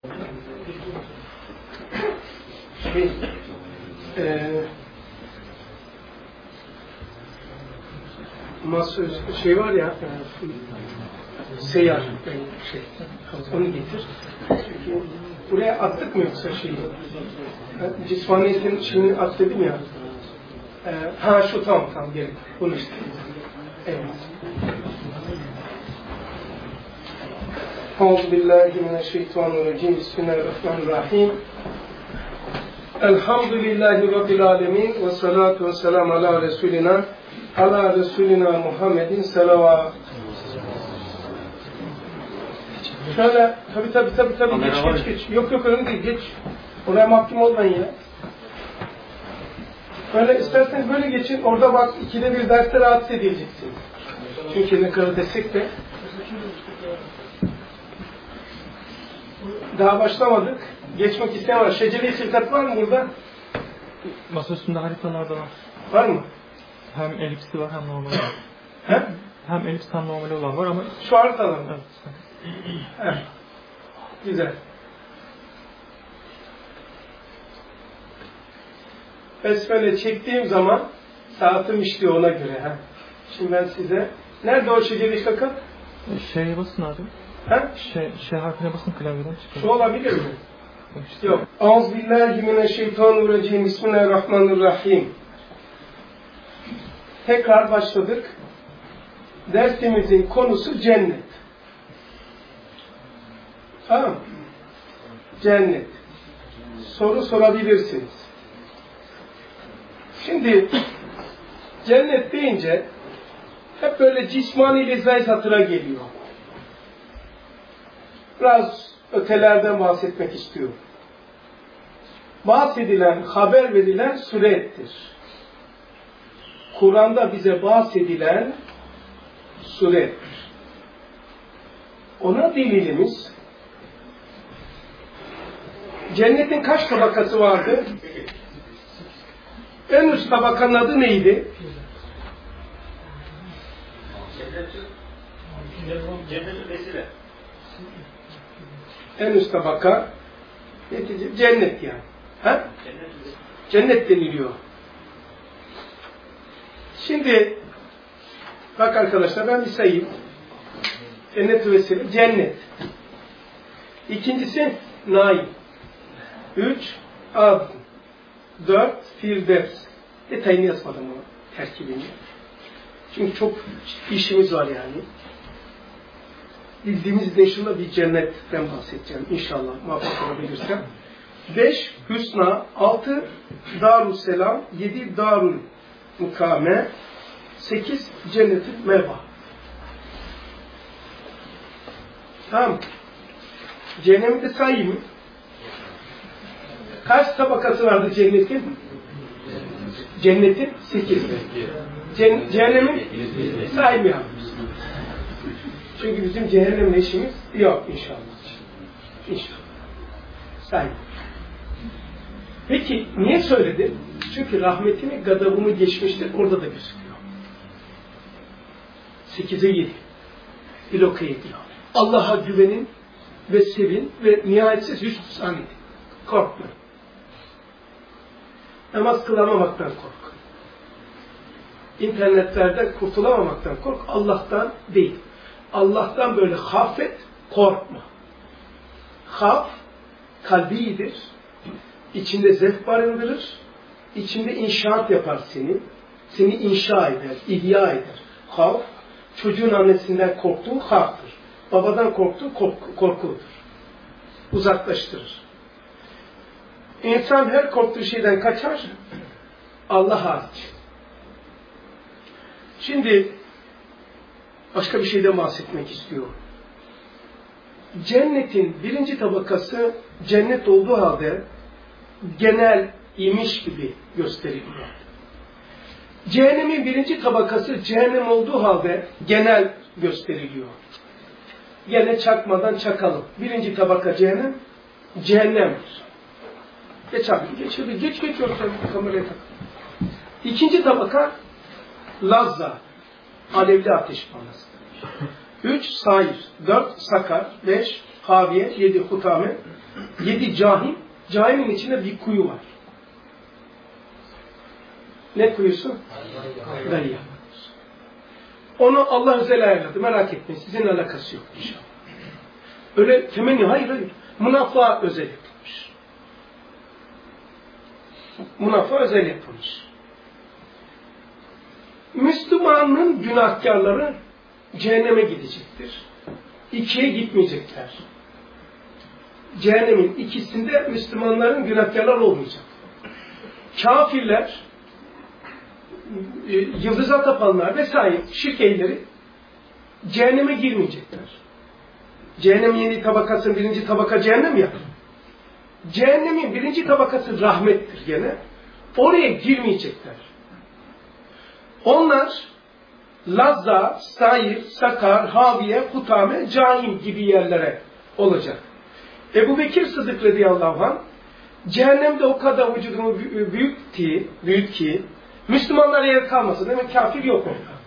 Şey var ya, seyyar onu getir. Çünkü buraya attık mı yoksa şeyi? Cismaniyetin şeyini at dedim ya. Şu tamam gerek. Bunu işte. Evet. Euzubillahimineşşeytanirracim. Bismillahirrahmanirrahim. Elhamdülillahi Rabbil alemin. Ve salatu ve selamu ala Resulina Muhammedin salavat. Şöyle, tabii geç. Yok önemli değil, geç. Oraya mahkum olmayın ya. Böyle isterseniz böyle geçin, orada bak 2'de 1 derste rahatsız edileceksiniz. Çünkü ne kadar desek de daha başlamadık. Geçmek isteyen var. Şeceri şirket var mı burada? Masa üstünde haritalar da var. Var mı? Hem elipsli var hem normal var. He? Hem elips hem normal olan var ama... Şu haritalar mı? Evet. Güzel. Besmele çektiğim zaman saatim işliyor ona göre. He. Şimdi ben size... Nerede o şeceri şaka? Şeye basın abi. He? Şey harfine basın, klavyeden çıkıyor. Şu olabilir mi? İşte. Yok. Euzubillahimineşşeytanirracim. Bismillahirrahmanirrahim. Tekrar başladık. Dersimizin konusu cennet. Tamam. Cennet. Soru sorabilirsiniz. Şimdi cennet deyince hep böyle cismani lezzet hatıra geliyor. Biraz ötelerden bahsetmek istiyorum. Bahsedilen, haber verilen surettir. Kur'an'da bize bahsedilen surettir. Ona delilimiz cennetin kaç tabakası vardı? En üst tabakanın adı neydi? Cennet vesile. En üst tabaka cennet yani. Ha? Cennet deniliyor. Şimdi bak arkadaşlar ben bir sayayım. Cennet vesile. Cennet. İkincisi naim. 3 ad. 4 firdevs. Detayını yazmadım ama terkibini. Çünkü çok işimiz var yani. Bildiğimiz dışında bir cennetten bahsedeceğim. İnşallah muvaffak olabilirsem. 5 hüsna. 6 darusselam. 7 darul mukame. 8 cennet-i meva. Tamam. Cehennemi de sayayım mı? Kaç tabakası vardı cennetin? Cennetin 8. Cehennemin saymıyor. Çünkü bizim cehennemle işimiz yok inşallah. İnşallah. Saymıyor. Peki niye söyledim? Çünkü rahmetimi, gadabımı geçmiştir. Orada da gözüküyor. 8'e 7. Bloke ediyor. Allah'a güvenin ve sevin ve nihayetsiz hüsnü zannedin. Korkmayın. Namaz kılamamaktan kork. İnternetlerde kurtulamamaktan kork. Allah'tan değil. Allah'tan böyle hafet, korkma. Haf, kalbidir. İçinde zevk barındırır. İçinde inşaat yapar seni. Seni inşa eder, ihya eder. Haf, çocuğun annesinden korktuğu haftır. Babadan korktuğu korkudur. Uzaklaştırır. İnsan her korktuğu şeyden kaçar, Allah hariç. Şimdi başka bir şeyden bahsetmek istiyorum. Cennetin birinci tabakası cennet olduğu halde genel imiş gibi gösteriliyor. Cehennemin birinci tabakası cehennem olduğu halde genel gösteriliyor. Gene çakmadan çakalım. Birinci tabaka cehennem, cehennemdir. Geç abi, geç yoksa kameraya tak. İkinci tabaka lazza, alevli ateş panası. 3 sair, 4 sakar, 5 haviye, 7 hutame, 7 cahim. Cahimin içinde bir kuyu var. Ne kuyusu? Gayya. Onu Allah özel ayarladı. Merak etmeyin. Sizinle alakası yok inşallah. Öyle temenni. Hayır. Münafığa özel yapılmış. Münafığa özel yapılmış. Müslümanın günahkarları cehenneme gidecektir. 2'ye gitmeyecekler. Cehennemin ikisinde Müslümanların günahkarlar olmayacak. Kafirler, yıldıza tapanlar vesaire şirk ehlileri cehenneme girmeyecekler. Cehennemin 7 tabakasının 1. tabaka cehennem ya. Cehennemin 1. tabakası rahmettir gene. Oraya girmeyecekler. Onlar Lazza, Sair, Sakar, Haviye, Hutame, Cahim gibi yerlere olacak. Ebu Bekir Sıddık radıyallahu anh cehennemde o kadar vücudunu büyük ki Müslümanlara yer kalmasın. Demek kafir yok orada.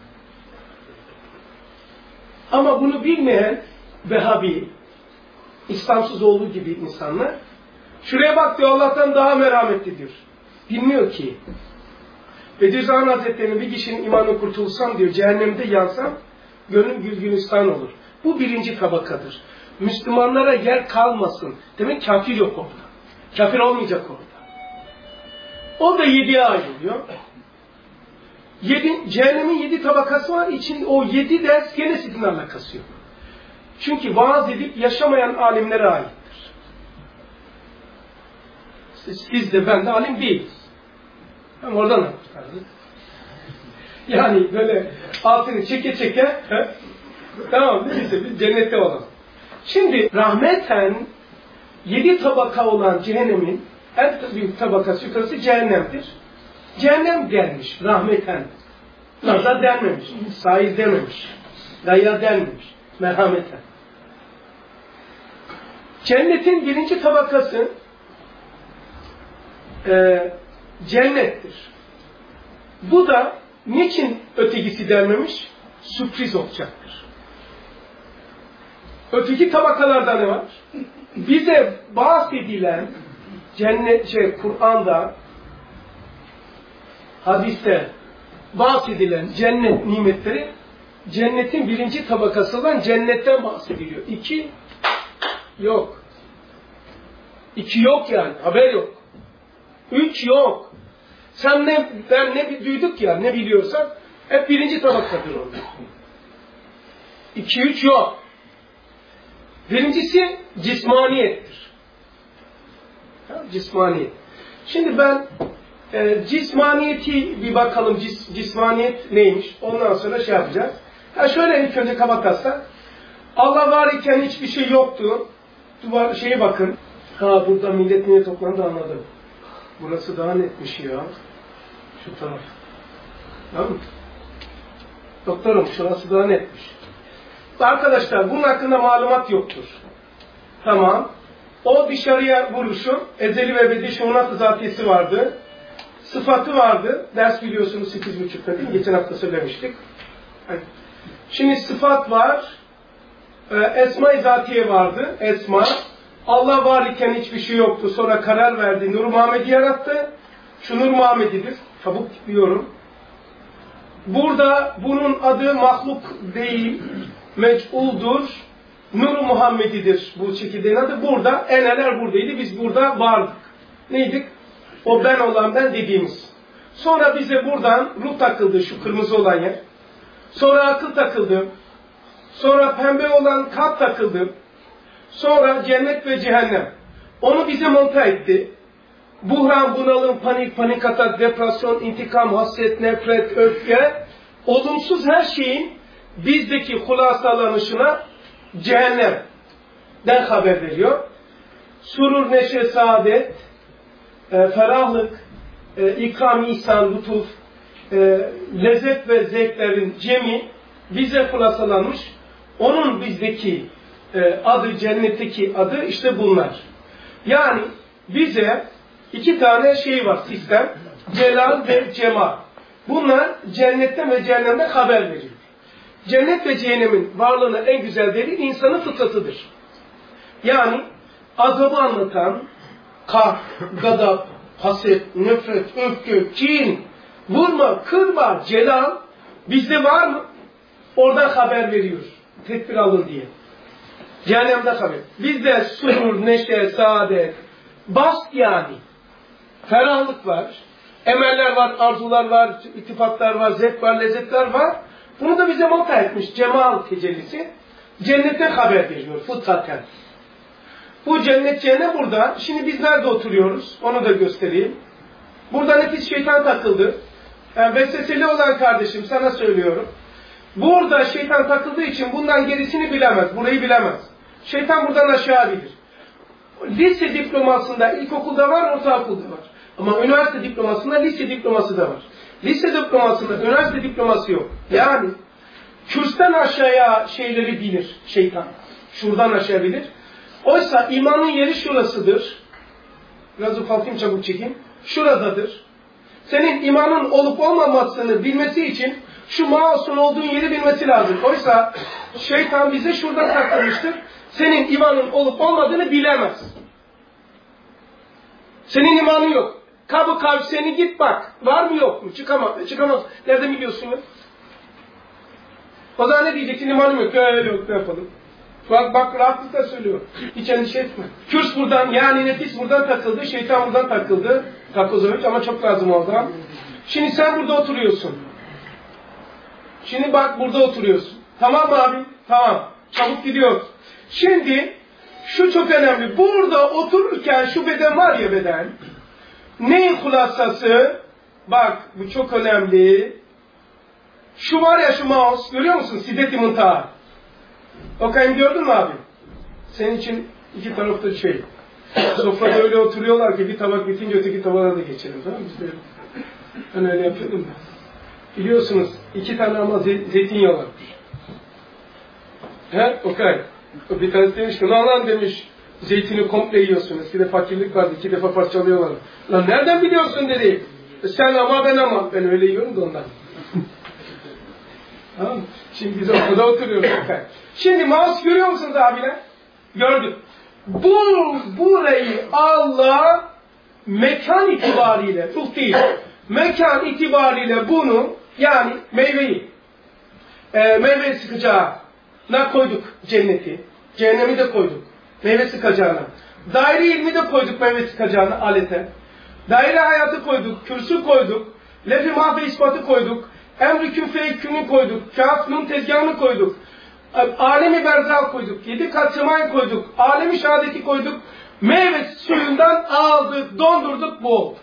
Ama bunu bilmeyen Vehhabi, İslamsız olduğu gibi insanlar şuraya bak diyor, Allah'tan daha merhametli diyor. Bilmiyor ki. Bediüzzaman Hazretleri'nin bir kişinin imanı kurtulsam diyor, cehennemde yansam gönlüm gülgülistan olur. Bu 1. tabakadır. Müslümanlara yer kalmasın. Demek kafir yok orada. Kafir olmayacak orada. O da 7'ye ayrılıyor. Cehennemin 7 tabakası var. İçinde o 7 ders gene sizinle alakası yok. Çünkü vaaz edip yaşamayan alimlere aittir. Siz de ben de alim değiliz. Hem oradan anlatırız. Yani böyle altını çeke tamam neyse biz cennette olalım. Şimdi rahmeten 7 tabaka olan cehennemin en büyük tabakası yukarısı cehennemdir. Cehennem denmiş rahmeten. Nazar denmemiş. Sair dememiş. Gayya denmemiş. Merhameten. Cennetin 1. tabakası cennettir. Bu da niçin ötekisi denmemiş? Sürpriz olacaktır. Öteki tabakalarda ne var? Bize bahsedilen Kur'an'da, hadiste bahsedilen cennet nimetleri cennetin 1. tabakası olan cennetten bahsediliyor. 2 yok. 2 yok yani. Haber yok. 3 yok. Ben ne duyduk ya, ne biliyorsak hep 1. tabakadır o. 2, 3 yok. Birincisi cismaniyettir. Cismaniyet. Şimdi ben cismaniyeti bir bakalım, cismaniyet neymiş? Ondan sonra şey yapacağız. Şöyle ilk önce kaba taslak. Allah var iken hiçbir şey yoktu. Şeye bakın. Burada millet niye toplandı anladım. Burası daha netmiş ya. Şu taraf. Tamam mı? Doktorum şurası daha netmiş. Arkadaşlar bunun hakkında malumat yoktur. Tamam. O dışarıya vuruşun ezeli ve ebedi şuunat-ı zatiyesi vardı. Sıfatı vardı. Ders biliyorsunuz 8.30'da değil mi? Geçen hafta söylemiştik. Şimdi sıfat var. Esma-i zatiye vardı. Esma. Allah var iken hiçbir şey yoktu. Sonra karar verdi. Nur-u Muhammed'i yarattı. Şu Nur Muhammed'idir. Çabuk diyorum. Burada bunun adı mahluk değil. Mec'uldur. Nur-u Muhammed'idir bu çekirdeğin adı. Burada eneler buradaydı. Biz burada vardık. Neydik? O ben olan ben dediğimiz. Sonra bize buradan ruh takıldı, şu kırmızı olan yer. Sonra akıl takıldı. Sonra pembe olan kalp takıldı. Sonra cennet ve cehennem. Onu bize monta etti. Buhran, bunalım, panik atak, depresyon, intikam, hasret, nefret, öfke, olumsuz her şeyin bizdeki hulasalanışına cehennemden haber veriyor. Surur, neşe, saadet, ferahlık, ikram, ihsan, lütuf, lezzet ve zevklerin cemi bize hulasalanmış. Onun bizdeki adı, cennetteki adı işte bunlar. Yani bize 2 tane şey var sistem. Celal ve cemal. Bunlar cennetten ve cehennemden haber veriyor. Cennet ve cehennemin varlığına en güzel delil insanın fıtratıdır. Yani azabı anlatan kah, gadap, haset, nefret, öfke, kin, vurma, kırma, celal bizde var mı? Oradan haber veriyor. Tedbir alın diye. Cehennemde haber. Bizde surur, neşe, saadet, bast yani. Ferahlık var. Emeller var, arzular var, ittifaklar var, zevk var, lezzetler var. Bunu da bize monta etmiş. Cemal tecellisi. Cennetten haber veriyor fıtraten. Bu cennet cehennem burada. Şimdi biz nerede oturuyoruz? Onu da göstereyim. Burada nefis şeytan takıldı. Yani vesveseli olan kardeşim sana söylüyorum. Burada şeytan takıldığı için bundan gerisini bilemez. Burayı bilemez. Şeytan buradan aşağı bilir. Lise diplomasında ilkokulda var, ortaokulda var. Ama üniversite diplomasında lise diploması da var. Lise diplomasında üniversite diploması yok. Yani kürsten aşağıya şeyleri bilir şeytan. Şuradan aşağı bilir. Oysa imanın yeri şurasıdır. Biraz ufaltayım, çabuk çekeyim. Şuradadır. Senin imanın olup olmamasını bilmesi için şu mouse'un olduğun yeri bilmesi lazım. Oysa şeytan bize şuradan saklamıştır. Senin imanın olup olmadığını bilemez. Senin imanın yok. Kabı kalp seni git bak. Var mı yok mu? Çıkamaz. Çıkamaz. Nereden biliyorsun ya? O zaman ne diyeceksin? İmanım yok. Öyle yok. Ne yapalım? Bak rahatlıkla söylüyor. Hiç endişe etme. Kürs buradan yani nefis buradan takıldı. Şeytan buradan takıldı. Takozovic ama çok lazım oldu. Şimdi sen burada oturuyorsun. Şimdi bak burada oturuyorsun. Tamam mı abi? Tamam. Çabuk gidiyoruz. Şimdi şu çok önemli. Burada otururken şu beden var ya beden. Neyin hulasası? Bak bu çok önemli. Şu var ya şu mouse. Görüyor musun? Siddet-i Muntaha. Okuyayım gördün mü abi? Senin için iki tarafta şey. Sofrada öyle oturuyorlar ki bir tabak bitince öteki tabağa da geçelim. Tamam mı? Ben öyle yapıyordum da. Biliyorsunuz 2 tane ama zeytinyağı varmış. He? Okay. Bir tanesi demiş ki lan demiş zeytini komple yiyorsun. Eskide fakirlik vardı 2 defa parçalıyorlar. Lan nereden biliyorsun dedi. Sen ama ben ama. Ben öyle yiyorum da ondan. Tamam mı? Şimdi biz ortada oturuyoruz. Okay. Şimdi mouse görüyor musunuz abiler? Gördük. Burayı Allah mekan itibariyle, ruh değil, mekan itibariyle bunu yani meyveyi, meyve sıkacağına koyduk cenneti, cehennemi de koyduk meyve sıkacağına, daire ilmi de koyduk meyve sıkacağına alete, daire hayatı koyduk, kürsü koyduk, lef-i mahve ispatı koyduk, emr-i küfe-i koyduk, kâf-nun tezgahını koyduk, alemi berzal koyduk, 7 kat semayı koyduk, alemi şehadeti koyduk, meyve suyundan aldık, dondurduk, bu oldu.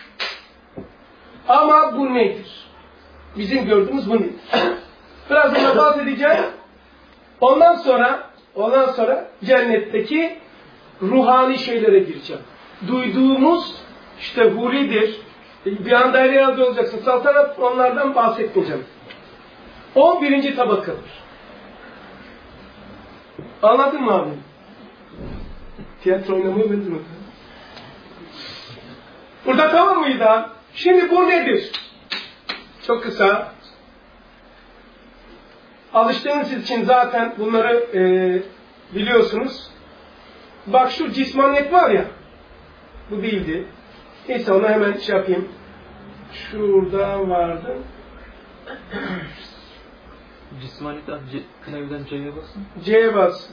Ama bu nedir? Bizim gördüğümüz bu nedir? Biraz ona bahsedeceğim. Ondan sonra cennetteki ruhani şeylere gireceğim. Duyduğumuz işte huridir. Bir anda her yerde olacaksın. Saltanat onlardan bahsetmeyeceğim. 11. tabakadır. Anladın mı abi? Tiyatro oynamayı benziyor. Burada tamam mıydı? Şimdi bu nedir? Çok kısa. Alıştığınız için zaten bunları biliyorsunuz. Bak şu cismaniyet var ya. Bu değildi. Neyse onu hemen şey yapayım. Şurada vardı. Cismaniyet klavyeden C'ye basın. C'ye bas.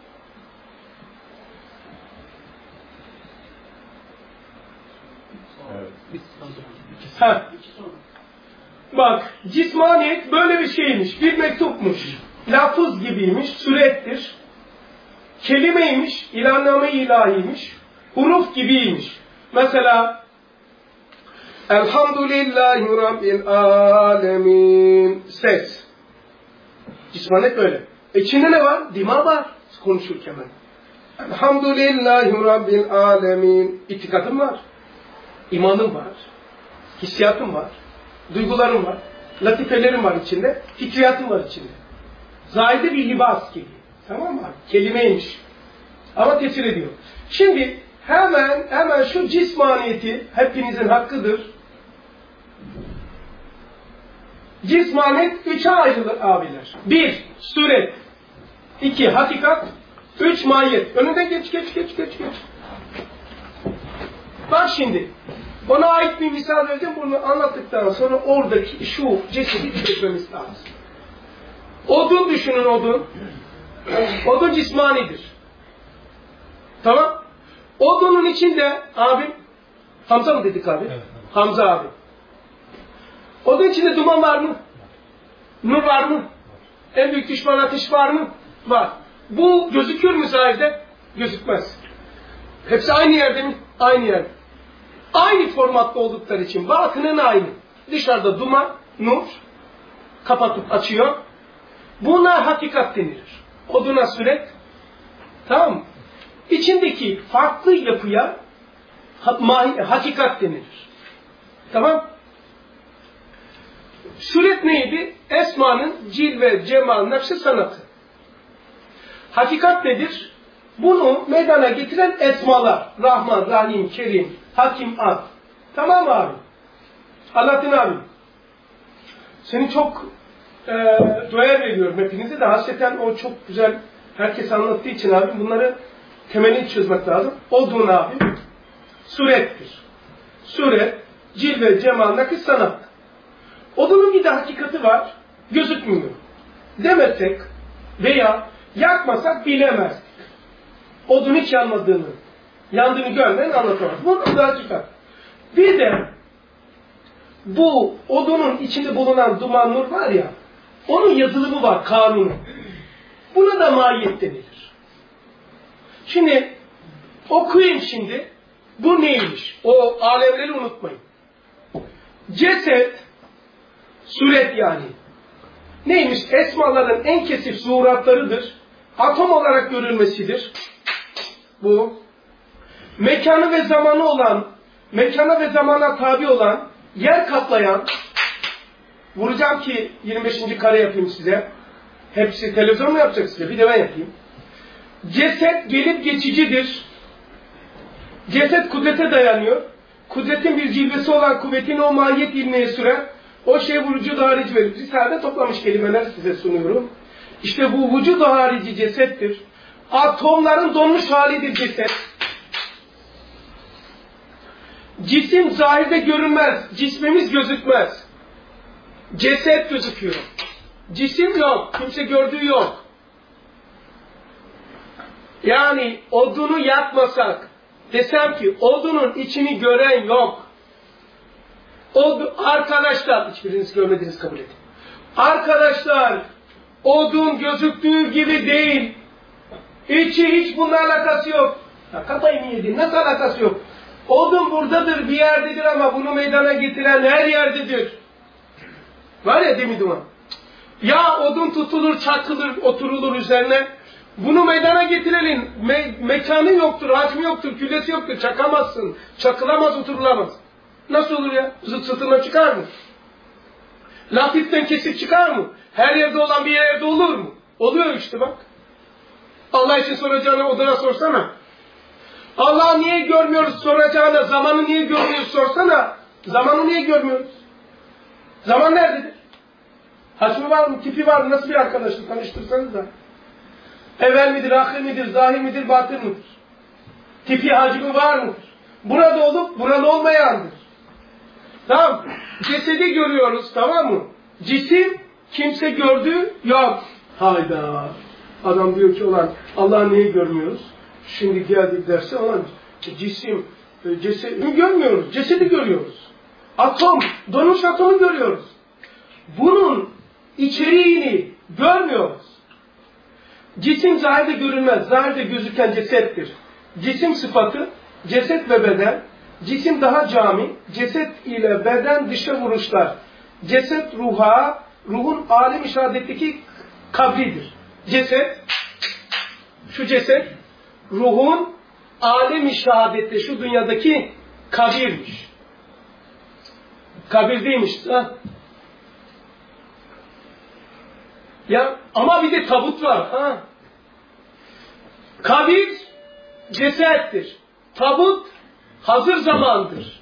Evet. Bak, cismaniyet böyle bir şeymiş, bir mektupmuş, lafız gibiymiş, sürettir, kelimeymiş, ilahnamme ilahiymiş, huruf gibiymiş. Mesela, Elhamdülillahi Rabbil Alemin, ses. Cismaniyet böyle. İçinde ne var? Dima var, konuşurken ben. Elhamdülillahi Rabbil Alemin, itikadım var, imanım var, hissiyatım var. Duygularım var, latifelerim var içinde, fikriyatım var içinde. Zahide bir libas gibi. Tamam mı? Kelimeymiş. Ama tesir ediyor. Şimdi hemen şu cismaniyeti hepinizin hakkıdır. Cismaniyet 3'e ayrılır abiler. 1. Suret. 2. Hakikat. 3 mahiyet. Önünden geç. Bak şimdi. Ona ait bir misal vereceğim. Bunu anlattıktan sonra oradaki şu cesedi çözmemiz lazım. Odun düşünün, odun. Odun cismanidir. Tamam. Odunun içinde abim, Hamza mı dedik abi? Evet. Hamza abi. Odun içinde duman var mı? Nur var mı? En büyük düşman ateş var mı? Var. Bu gözüküyor mu zahirde? Gözükmez. Hepsi aynı yerde mi? Aynı yerde. Aynı formatta oldukları için batının aynı. Dışarıda duman, nur, kapatıp açıyor. Buna hakikat denilir. Oduna suret. Tamam mı? İçindeki farklı yapıya hakikat denilir. Tamam. Suret neydi? Esmanın cilve, cemal, nakşı sanatı. Hakikat nedir? Bunu meydana getiren esmalar. Rahman, Rahim, Kerim, Hakim, Ad. Tamam mı abi? Alaaddin abi. Seni çok değer veriyorum hepinize de. Hasreten o çok güzel herkes anlattığı için abi bunları temelini çözmek lazım. Odun abi surettir. Suret, cilve, cemal, nakış, sanat. Odunun bir de hakikati var. Gözükmüyor. Demesek veya yakmasak bilemezdik. Odun hiç yandığını görmeyen anlatamaz. Bu da hakikat. Bir de bu odunun içinde bulunan duman nur var ya, onun yazılımı var, kanunu. Buna da mahiyet denilir. Şimdi okuyayım şimdi. Bu neymiş? O alemleri unutmayın. Ceset, suret yani. Neymiş? Esmaların en kesif zuhuratlarıdır. Atom olarak görülmesidir. Bu. Mekanı ve zamanı olan, mekana ve zamana tabi olan, yer kaplayan, vuracağım ki 25. kare yapayım size. Hepsi televizyon mu yapacak size? Bir de ben yapayım. Ceset gelip geçicidir. Ceset kudrete dayanıyor. Kudretin bir cilvesi olan kuvvetin o mahiyet ilmeye süren, o şey vücudu harici verir. Risalede toplamış kelimeler size sunuyorum. İşte bu vücudu harici cesettir. Atomların donmuş halidir ceset. Cisim zahirde görünmez. Cismimiz gözükmez. Ceset gözüküyor. Cisim yok. Kimse gördüğü yok. Yani odunu yakmasak, desem ki odunun içini gören yok. Arkadaşlar, hiçbiriniz görmediniz kabul edin. Arkadaşlar, odun gözüktüğü gibi değil. İçi hiç bununla alakası yok. Ya kafayı mı yedin? Nasıl alakası yok? Odun buradadır, bir yerdedir ama bunu meydana getiren her yerdedir. Var ya değil mi duman? Ya odun tutulur, çakılır, oturulur üzerine. Bunu meydana getirenin mekanı yoktur, hacmi yoktur, küllesi yoktur. Çakamazsın, çakılamaz, oturulamaz. Nasıl olur ya? Zıt zıtına çıkar mı? Latiften kesik çıkar mı? Her yerde olan bir yerde olur mu? Oluyor işte bak. Allah için soracağını oduna sorsana. Allah'ı niye görmüyoruz soracağına, zamanı niye görmüyoruz sorsana. Zamanı niye görmüyoruz? Zaman nerededir? Hacmi var mı? Tipi var mı? Nasıl bir arkadaşlık? Tanıştırsanız da. Evvel midir, ahir midir, zahir midir, batın mıdır? Tipi, hacmi var mıdır? Burada olup, burada olmayandır. Tamam. Cesedi görüyoruz, tamam mı? Cisim, kimse gördüğü yok. Hayda. Adam diyor ki olan, Allah'ı niye görmüyoruz? Şimdi geldik derse olan cesedi görmüyoruz. Cesedi görüyoruz. Atom, donmuş atomu görüyoruz. Bunun içeriğini görmüyoruz. Cisim zahirde görünmez. Zahirde gözüken cesettir. Cisim sıfatı, ceset ve beden. Cisim daha cami. Ceset ile beden dışa vuruşlar. Ceset ruha, ruhun alem-i şehadetteki kabridir. Ceset, şu ceset, ruhun alem-i şehadette şu dünyadaki kabirmiş. Kabir değilmiş. Ha? Ya ama bir de tabut var. Ha? Kabir cesettir. Tabut hazır zamandır.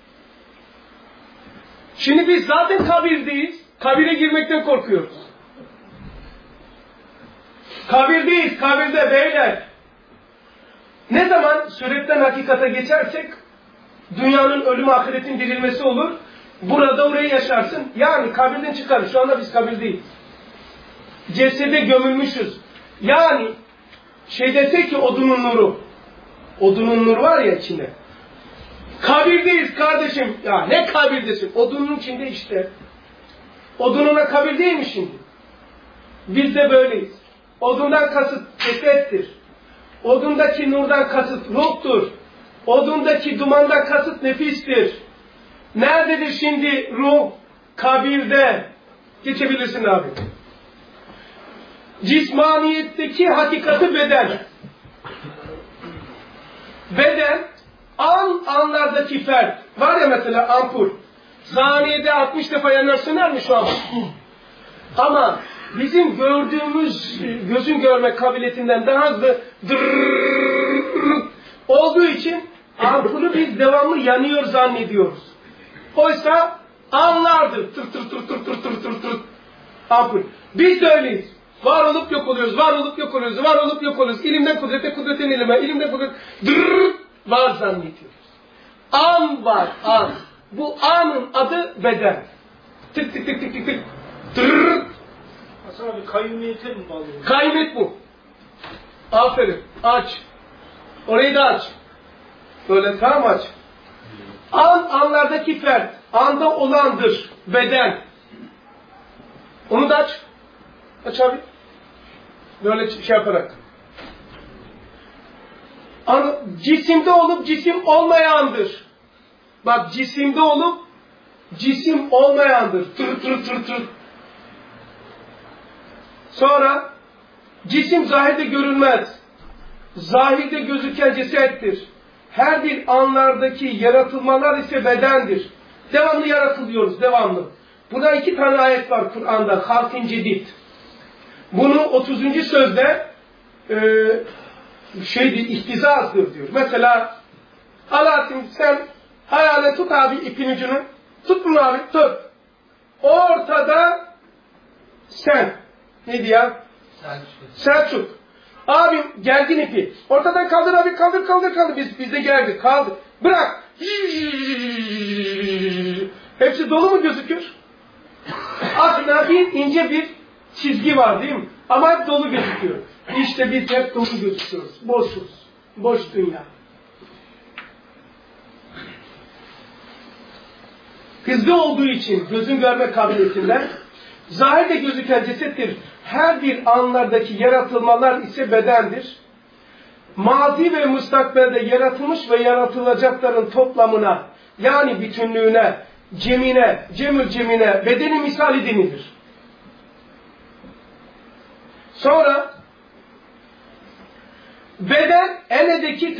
Şimdi biz zaten kabirdeyiz. Kabire girmekten korkuyoruz. Kabirdeyiz, kabirde beyler. Ne zaman suretten hakikate geçersek dünyanın ölümü ahiretin dirilmesi olur. Burada orayı yaşarsın. Yani kabirden çıkarız. Şu anda biz kabirdeyiz. Cesede gömülmüşüz. Yani dese ki odunun nuru. Odunun nuru var ya içinde. Kabirdeyiz kardeşim. Ya ne kabirdesin? Odunun içinde işte. Odununa kabir değil mi şimdi? Biz de böyleyiz. Odundan kasıt cesettir. Odundaki nurdan kasıt ruhtur. Odundaki dumandan kasıt nefistir. Nerededir şimdi ruh? Kabirde. Geçebilirsin abi. Cismaniyetteki hakikati beden. Beden, anlardaki fert. Var ya mesela ampul. Saniyede 60 defa yanar söner mi şu an? Ama bizim gördüğümüz, gözün görme kabiliyetinden daha hızlı olduğu için ampulü biz devamlı yanıyor zannediyoruz. Oysa anlardır. Tır tır tır tır tır tır tır tır. Ampul. Biz de öyleyiz. Var olup yok oluyoruz, var olup yok oluyoruz, var olup yok oluyoruz. İlimden kudrete, kudretten ilime, ilimden kudrete, var zannediyoruz. An var, an. Bu anın adı beden. Tık tık tık tık tık tık. Hasan abi kayyumiyete mi bağlı? Kayyumiyet bu. Aferin. Aç. Orayı da aç. Böyle tam aç. Anlardaki fert. Anda olandır. Beden. Onu da aç. Aç abi. Böyle şey yaparak. Cisimde olup cisim olmayandır. Bak cisimde olup cisim olmayandır. Tır tır tır tır. Sonra cisim zahirde görülmez. Zahirde gözüken cesettir. Her bir anlardaki yaratılmalar ise bedendir. Devamlı yaratılıyoruz, devamlı. Buna 2 tane ayet var Kur'an'da. Halk-ın Cedid. Bunu 30. sözde ihtizazdır diyor. Mesela Alaaddin sen hayale tut abi ipin ucunu. Tut bunu abi, tut. Ortada sen. Ne diyor? Selçuk. Abim gergin ipi. Ortadan kaldır abi, kaldır kaldır kaldır. Biz de geldik, kaldır. Bırak. Hepsi dolu mu gözüküyor? Aslında bir ince bir çizgi var değil mi? Ama hep dolu gözüküyor. İşte biz hep dolu gözüküyoruz. Boşuz. Boş dünya. Hızlı olduğu için gözün görme kabiliyetinden zahirde gözüken cesettir. Her bir anlardaki yaratılmalar ise bedendir. Mazi ve müstakbelde yaratılmış ve yaratılacakların toplamına yani bütünlüğüne, cemine, cemül cemine bedeni misali denilir. Sonra beden eledeki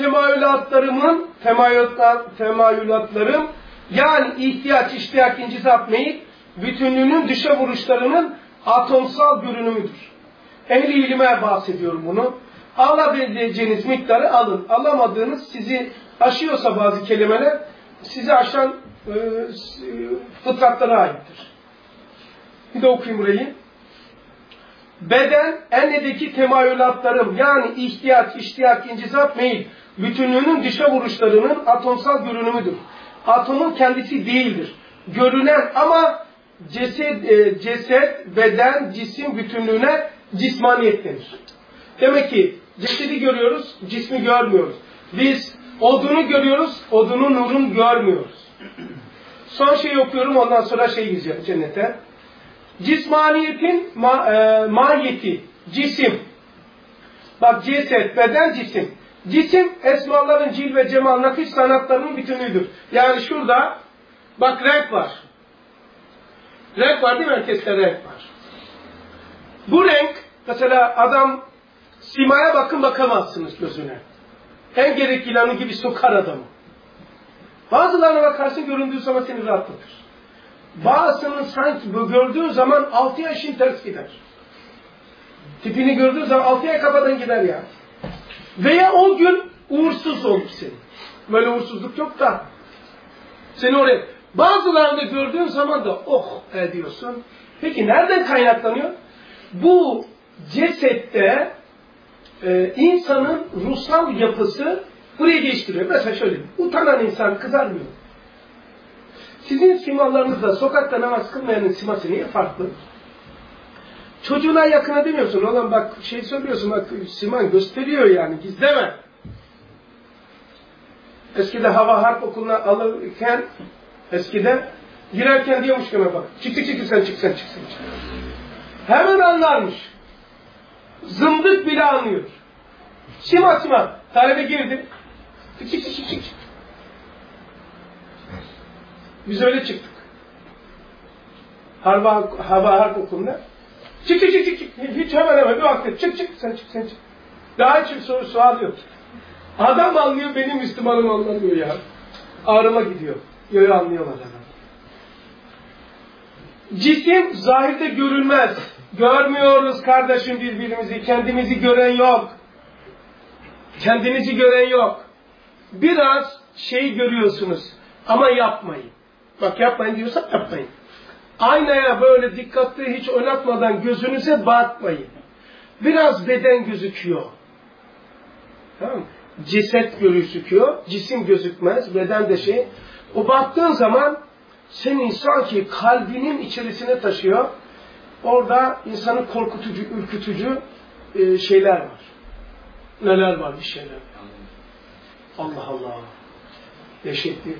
temayülatlarım yani ihtiyaç, iştiyak, incizap, meyil bütünlüğünün dışa vuruşlarının atomsal görünümüdür. Ehli ilime bahsediyorum bunu. Alabileceğiniz miktarı alın. Alamadığınız sizi aşıyorsa bazı kelimeler sizi aşan fıtratlara aittir. Bir de okuyayım burayı. Beden enledeki temayülatlarım yani ihtiyaç, iştiyak, incizap, meyil bütünlüğünün dışa vuruşlarının atomsal görünümüdür. Atomun kendisi değildir. Görünen ama ceset, beden, cisim bütünlüğüne cismaniyet denir. Demek ki cesedi görüyoruz, cismi görmüyoruz. Biz odunu görüyoruz, odunun nurunu görmüyoruz. Son şeyi okuyorum, ondan sonra gideceğim cennete. Cismaniyetin mahiyeti, cisim. Bak ceset, beden, cisim. Cisim, esmaların cil ve cemal, nakış sanatlarının bütünüdür. Yani şurada, bak renk var. Renk var değil mi? Herkeste renk var. Bu renk, mesela adam, simaya bakın bakamazsınız gözüne. En gerek ilanı gibi sokar adamı. Bazılarına bakarsın göründüğü zaman seni rahatlatır. Bazısının sanki gördüğün zaman 6 yaşın ters gider. Tipini gördüğün zaman 6 ay kafadan gider ya. Veya o gün uğursuz olur senin. Böyle uğursuzluk yok da. Seni oraya... Bazılarını gördüğün zaman da oh ediyorsun. Peki nereden kaynaklanıyor? Bu cesette insanın ruhsal yapısı burayı değiştiriyor. Mesela şöyle, utanan insan kızarmıyor. Sizin simalarınızda sokakta namaz kılmayanın siması niye farklı? Çocuğuna yakına demiyorsun. Oğlum bak şey söylüyorsun, bak siman gösteriyor yani, gizleme. Eskide hava harp okuluna alırken, eskide girerken diyormuş ki bak, çık sen. Hemen anlarmış. Zındık bile anlıyor. Sima. Talebe girdi. Çık. Biz öyle çıktık. Hava harp okulunda. Çık. Hiç hemen bir vakti. Çık. Sen çık. Daha hiçbir sual yok. Adam anlıyor, benim Müslümanım anlamıyor ya. Ağrıma gidiyor. Yo anlıyorlar adam. Cisim zahirde görülmez. Görmüyoruz kardeşim birbirimizi. Kendimizi gören yok. Kendinizi gören yok. Biraz şey görüyorsunuz. Ama yapmayın. Bak yapmayın diyorsam yapmayın. Aynaya böyle dikkatli hiç oynatmadan gözünüze batmayın. Biraz beden gözüküyor. Tamam mı? Ceset gözüküyor. Cisim gözükmez. Beden de şey. O baktığın zaman seni sanki kalbinin içerisine taşıyor. Orada insanı korkutucu, ürkütücü şeyler var. Neler var bir şeyler. Allah. Dehşetli.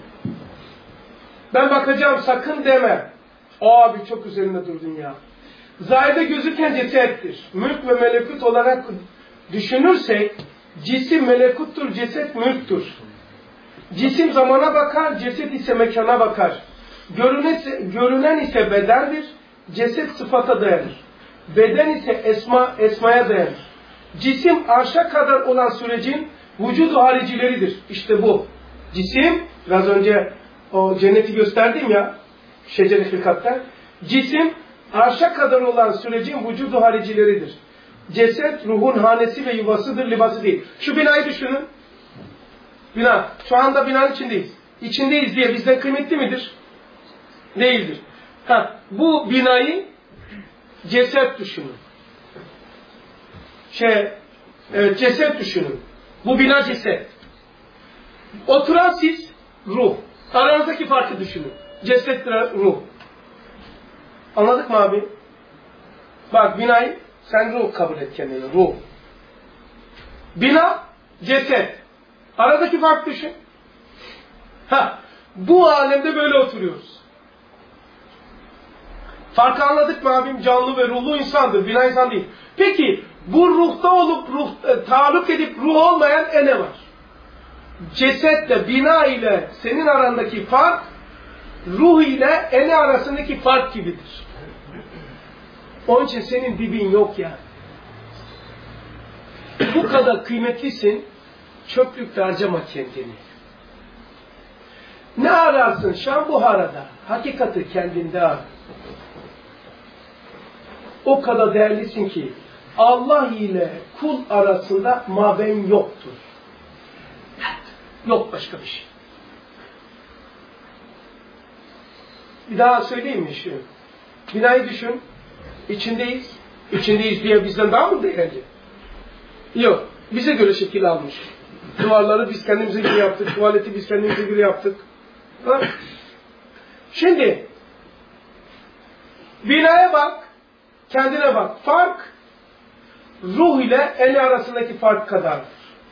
Ben bakacağım sakın deme. Abi çok üzerinde durdun ya. Zahirde gözüken cesettir. Mülk ve melekut olarak düşünürsek cisim melekuttur, ceset mülktür. Cisim zamana bakar, ceset ise mekana bakar. Görünen ise bedendir, ceset sıfata dayanır. Beden ise esmaya dayanır. Cisim arşa kadar olan sürecin vücudu haricileridir. İşte bu. Cisim, biraz önce o cenneti gösterdim ya, şecere hilkatta. Cisim, arşa kadar olan sürecin vücudu haricileridir. Ceset, ruhun hanesi ve yuvasıdır, libası değil. Şu binayı düşünün. Bina. Şu anda binanın içindeyiz. İçindeyiz diye bizden kıymetli midir? Değildir. Bu binayı ceset düşünün. Ceset düşünün. Bu bina ceset. Oturan siz, ruh. Aranızdaki farkı düşünün. Ceset, ruh. Anladık mı abi? Bak binayı sen ruh kabul et kendine. Ruh. Bina, ceset. Aradaki fark düşün. Bu alemde böyle oturuyoruz. Farkı anladık mı abim? Canlı ve ruhlu insandır. Bina insan değil. Peki bu ruhta olup taalluk edip ruh olmayan ne var? Cesetle, bina ile senin arandaki fark ruh ile ene arasındaki fark gibidir. Onun için senin dibin yok ya. Bu kadar kıymetlisin, çöplükte harcama kendini. Ne ararsın Şam Buhara'da? Hakikati kendinde ar. O kadar değerlisin ki Allah ile kul arasında mabeyn yoktur. Yok başka bir şey. Bir daha söyleyeyim mi şu? Binayı düşün. İçindeyiz. İçindeyiz diye bizden daha mı değerli? Yok. Bize göre şekil almış. Duvarları biz kendimize göre yaptık. Tuvaleti biz kendimize göre yaptık. Ha? Şimdi binaya bak. Kendine bak. Fark ruh ile el arasındaki fark kadardır.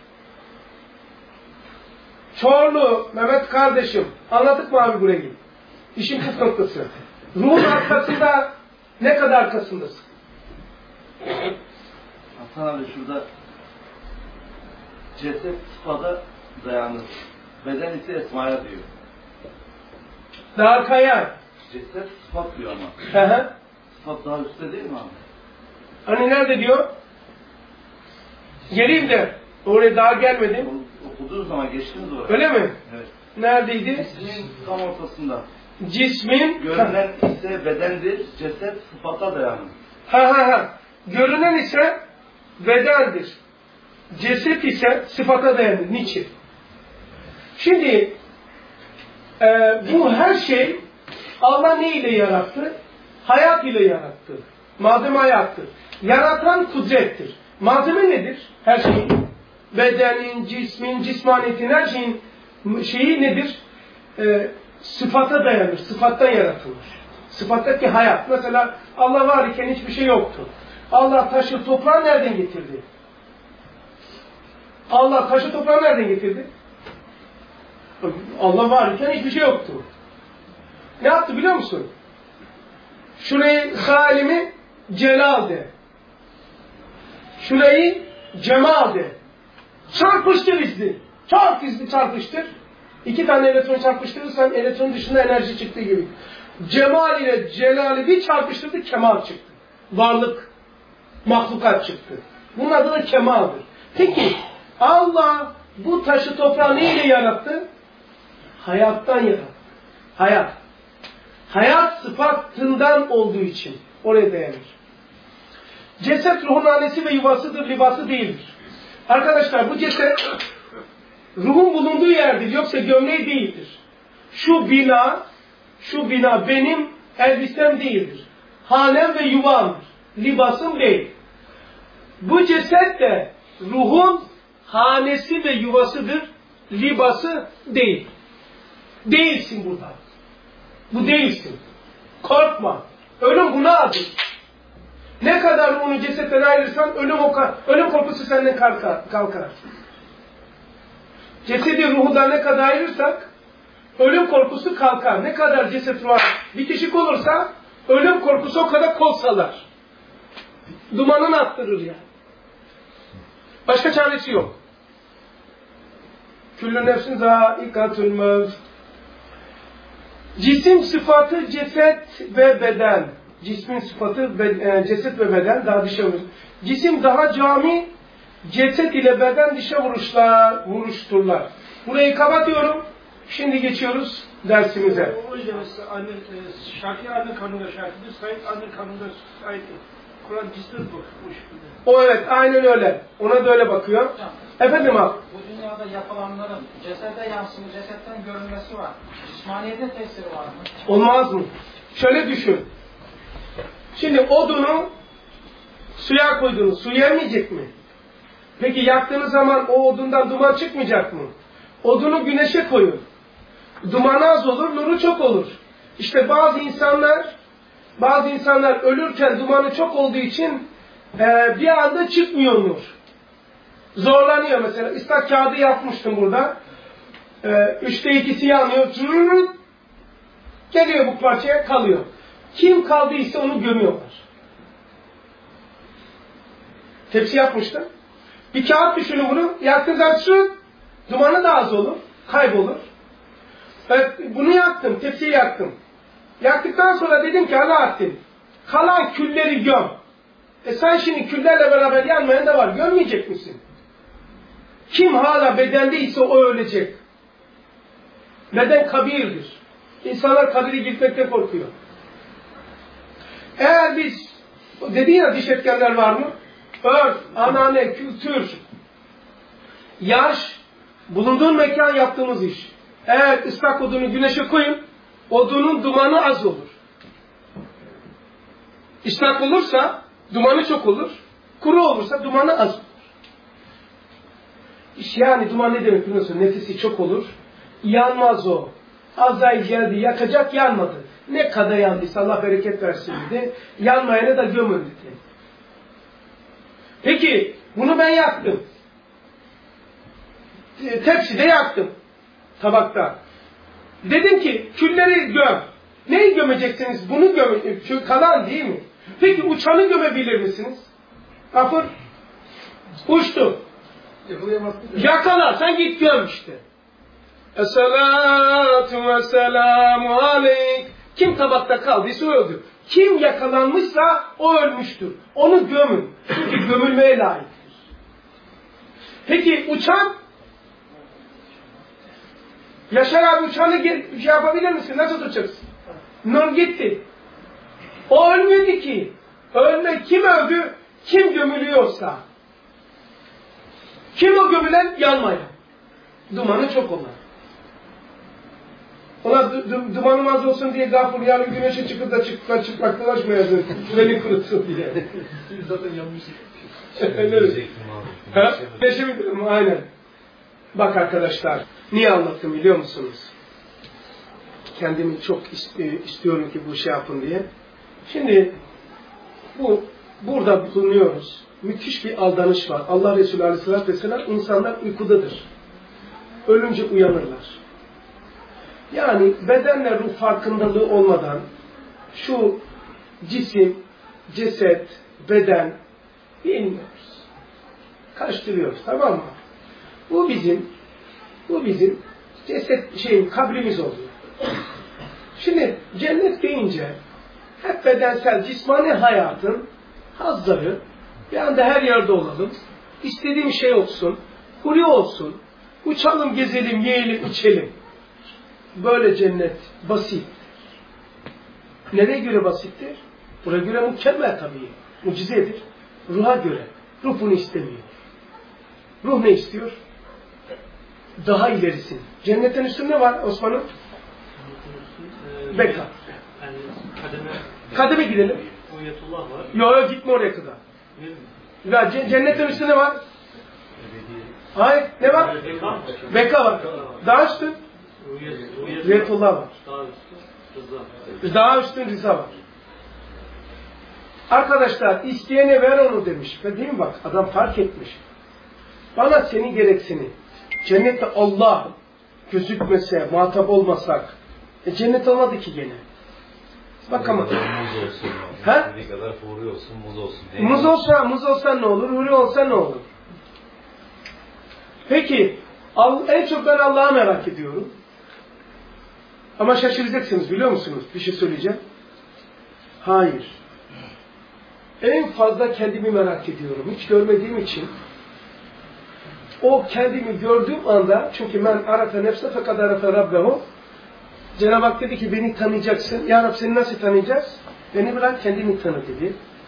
Çorlu Mehmet kardeşim, anladık mı abi burayı? İşin püf noktası. Ruhun arkasında ne kadar arkasındasın? Hasan abi şurada ceset sıfata dayanır. Beden ise esmaya diyor. Daha arkaya. Ceset sıfat diyor ama. Sıfat daha üstte değil mi abi? Hani nerede diyor? Geleyim de. Oraya daha gelmedim. Okuduğunuz zaman geçtiniz oraya. Öyle mi? Evet. Neredeydi? Cismin tam ortasında. Cismin. Görünen ise bedendir, ceset sıfata dayanır. Görünen ise bedendir. Ceset ise sıfata dayanır. Niçin? Şimdi bu her şey Allah ne ile yarattı? Hayat ile yarattı. Madem hayattır. Yaratan kudrettir. Malzeme nedir? Her şeyin. Bedenin, cismin, cismaniyetin, her şeyin şeyi nedir? Sıfata dayanır. Sıfattan yaratılır. Sıfattaki hayat. Mesela Allah var iken hiçbir şey yoktu. Allah taşı toprağı nereden getirdi? Allah taşı toprağı nereden getirdi? Allah var iken hiçbir şey yoktu. Ne yaptı biliyor musun? Şurayı halimi celal de. Şurayı cemal de. Çarpıştır izni. Çok hızlı çarpıştır. 2 tane elektron çarpıştırırsan elektron dışında enerji çıktığı gibi. Cemal ile celali bir çarpıştırdı, kemal çıktı. Varlık, mahlukat çıktı. Bunun adı da kemaldir. Peki Allah bu taşı toprağı neyle yarattı? Hayattan yarattı. Hayat. Hayat sıfatından olduğu için oraya dayanır. Ceset ruhun annesi ve yuvasıdır, libası değildir. Arkadaşlar bu ceset ruhun bulunduğu yerdir, yoksa gömleği değildir. Şu bina benim elbisem değildir. Hanem ve yuvamdır. Libasım değil. Bu ceset de ruhun hanesi ve yuvasıdır, libası değil. Değilsin burada. Bu değilsin. Korkma. Ölüm günahdır. Ne kadar onu cesetten ayırırsan ölüm korkusu senden kalkar. Cesedi ruhundan ne kadar ayırırsak ölüm korkusu kalkar. Ne kadar ceset var bitişik olursa ölüm korkusu o kadar kol sallar. Dumanını attırır yani. Başka çaresi yok. Küllü nefsin zâikatül mevt. Cisim sıfatı ceset ve beden. Cismin sıfatı ceset ve beden daha dışa vurur. Cisim daha cami, ceset ile beden dışa vuruşturlar. Burayı kapatıyorum. Şimdi geçiyoruz dersimize. Şakir anne kanunda şakirdir, Said anne kanunda Said'dir. Kur'an cisdir bu. O evet, aynen öyle. Ona da öyle bakıyor. Hocam, efendim abi. Bu dünyada yapılanların cesede yansıma, cesetten görünmesi var. Cismaniyete tesiri var mı? Olmaz mı? Şöyle düşün. Şimdi odunu suya koydunuz. Su yemeyecek mi? Peki yaktığınız zaman o odundan duman çıkmayacak mı? Odunu güneşe koyun. Dumanı az olur, nuru çok olur. İşte bazı insanlar ölürken dumanı çok olduğu için bir anda çıkmıyor nur. Zorlanıyor mesela. Islak kağıdı yapmıştım burada. 3'te 2'si yanıyor. Geliyor bu parçaya, kalıyor. Kim kaldıysa onu gömüyorlar. Tepsi yapmıştım. Bir kağıt düşünün bunu. Yaktığınızda dumanı da az olur. Kaybolur. Bunu yaktım. Tepsiyi yaktım. Yaktıktan sonra dedim ki Alaaddin, kalan külleri göm. Sen şimdi küllerle beraber yanmayan da var. Gömmeyecek misin? Kim hala bedendeyse o ölecek. Beden kabirdir. İnsanlar kabire gitmekten korkuyor. Eğer biz, dedi ya diş etkenler var mı? Örf, anane, kültür, yaş, bulunduğun mekan yaptığımız iş. Eğer ıslak odunu güneşe koyun, odunun dumanı az olur. Islak olursa dumanı çok olur. Kuru olursa dumanı az olur. Yani duman ne demek biliyorsun? Nefesi çok olur. Yanmaz o. Azrail geldi, yakacak, yanmadı. Ne kadar yandıysa Allah bereket versin dedi. Yanmayana da gömün dedi. Peki, bunu ben yaktım. Tepside yaktım. Tabakta. Dedim ki, külleri göm. Neyi gömeceksiniz? Bunu gömün. Kalan değil mi? Peki, uçanı gömebilir misiniz? Gafur, uçtu. Yakalarsan git göm işte. Esselatu vesselamu aleyk. Kim tabakta kaldıysa öldü. Kim yakalanmışsa o ölmüştür. Onu gömün. Çünkü gömülmeye layıktır. Peki uçan? Yaşar abi uçanı yapabilir misin? Nasıl tutacaksın? Nur gitti. O ölmedi ki. Kim öldü? Kim gömülüyorsa. Kim o gömülen? Yanmayan. Dumanı çok olan. Ona dumanım az olsun diye Gafur yarın güneşe çıkıp da çıplak dolaşmayasın. Beni kurutsun diye. Zaten yanlış. Öyle. Ha? Güneşe mi? Aynen. Bak arkadaşlar, niye anlattım biliyor musunuz? Kendimi çok istiyorum ki bu şey yapın diye. Şimdi burada bulunuyoruz. Müthiş bir aldanış var. Allah Resulü Aleyhisselatü Vesselam insanlar uykudadır. Ölünce uyanırlar. Yani bedenle ruh farkındalığı olmadan şu cisim, ceset, beden bilmiyoruz. Karıştırıyoruz, tamam mı? Bu bizim ceset kabrimiz oluyor. Şimdi cennet deyince hep bedensel, cismani hayatın hazları bir anda her yerde olalım. İstediğim şey olsun, huri olsun, uçalım, gezelim, yiyelim, içelim. Böyle cennet basit. Nereye göre basittir? Buraya göre mükemmel tabii. Mucizedir. Ruha göre. Ruh bunu istemiyor. Ruh ne istiyor? Daha ilerisini. Cennetin üstünde var Osman'ım? Bekle. Yani kademe gidelim. Uyetullah var. Yok gitme oraya kadar. Ya cennetin üstünde var. Hayır ne var? Beka var. Daha üstün. Uyetullah var. Daha üstün rıza var. Arkadaşlar isteyene ver onu demiş. Ve değil mi bak adam fark etmiş. Bana seni gereksini. Cennette Allah gözükmese, muhatap olmasak. Cennet olmadı ki gene. Bak ama. Muz olsun. Ha? Ne kadar huri olsun, muz olsun. Muz olsa ne olur, huri olsa ne olur? Peki, en çok ben Allah'ı merak ediyorum. Ama şaşıracaksınız biliyor musunuz? Bir şey söyleyeceğim. Hayır. En fazla kendimi merak ediyorum. Hiç görmediğim için. O kendimi gördüğüm anda, çünkü men arafe nefse fakat arafe rabbehu. Cenab-ı Hak dedi ki beni tanıyacaksın. Ya Rabbi seni nasıl tanıyacağız? Beni bırak kendini tanı dedi.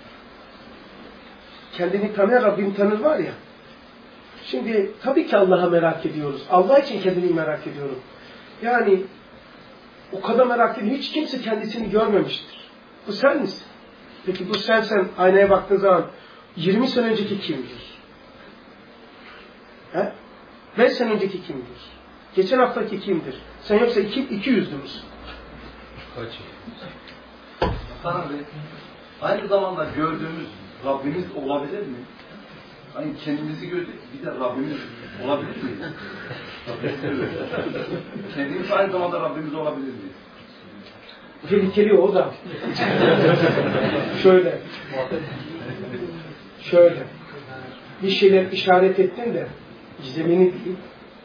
Kendini tanıyan Rabbini tanır var ya. Şimdi tabii ki Allah'a merak ediyoruz. Allah için kendini merak ediyorum. Yani o kadar merak ediyorum. Hiç kimse kendisini görmemiştir. Bu sen misin? Peki bu sen aynaya baktığın zaman 20 sene önceki kimdir? He? 5 sene önceki kimdir? Geçen haftaki kimdir? Sen yoksa 200'lü müsün? Kaç? Hasan abi, aynı zamanda gördüğümüz Rabbimiz olabilir mi? Hani kendimizi gördük, bir de Rabbimiz olabilir mi? Kendimiz aynı zamanda Rabbimiz olabilir mi? Tehlikeli o da. Şöyle. Bir şeyler işaret ettin de gizemini değil.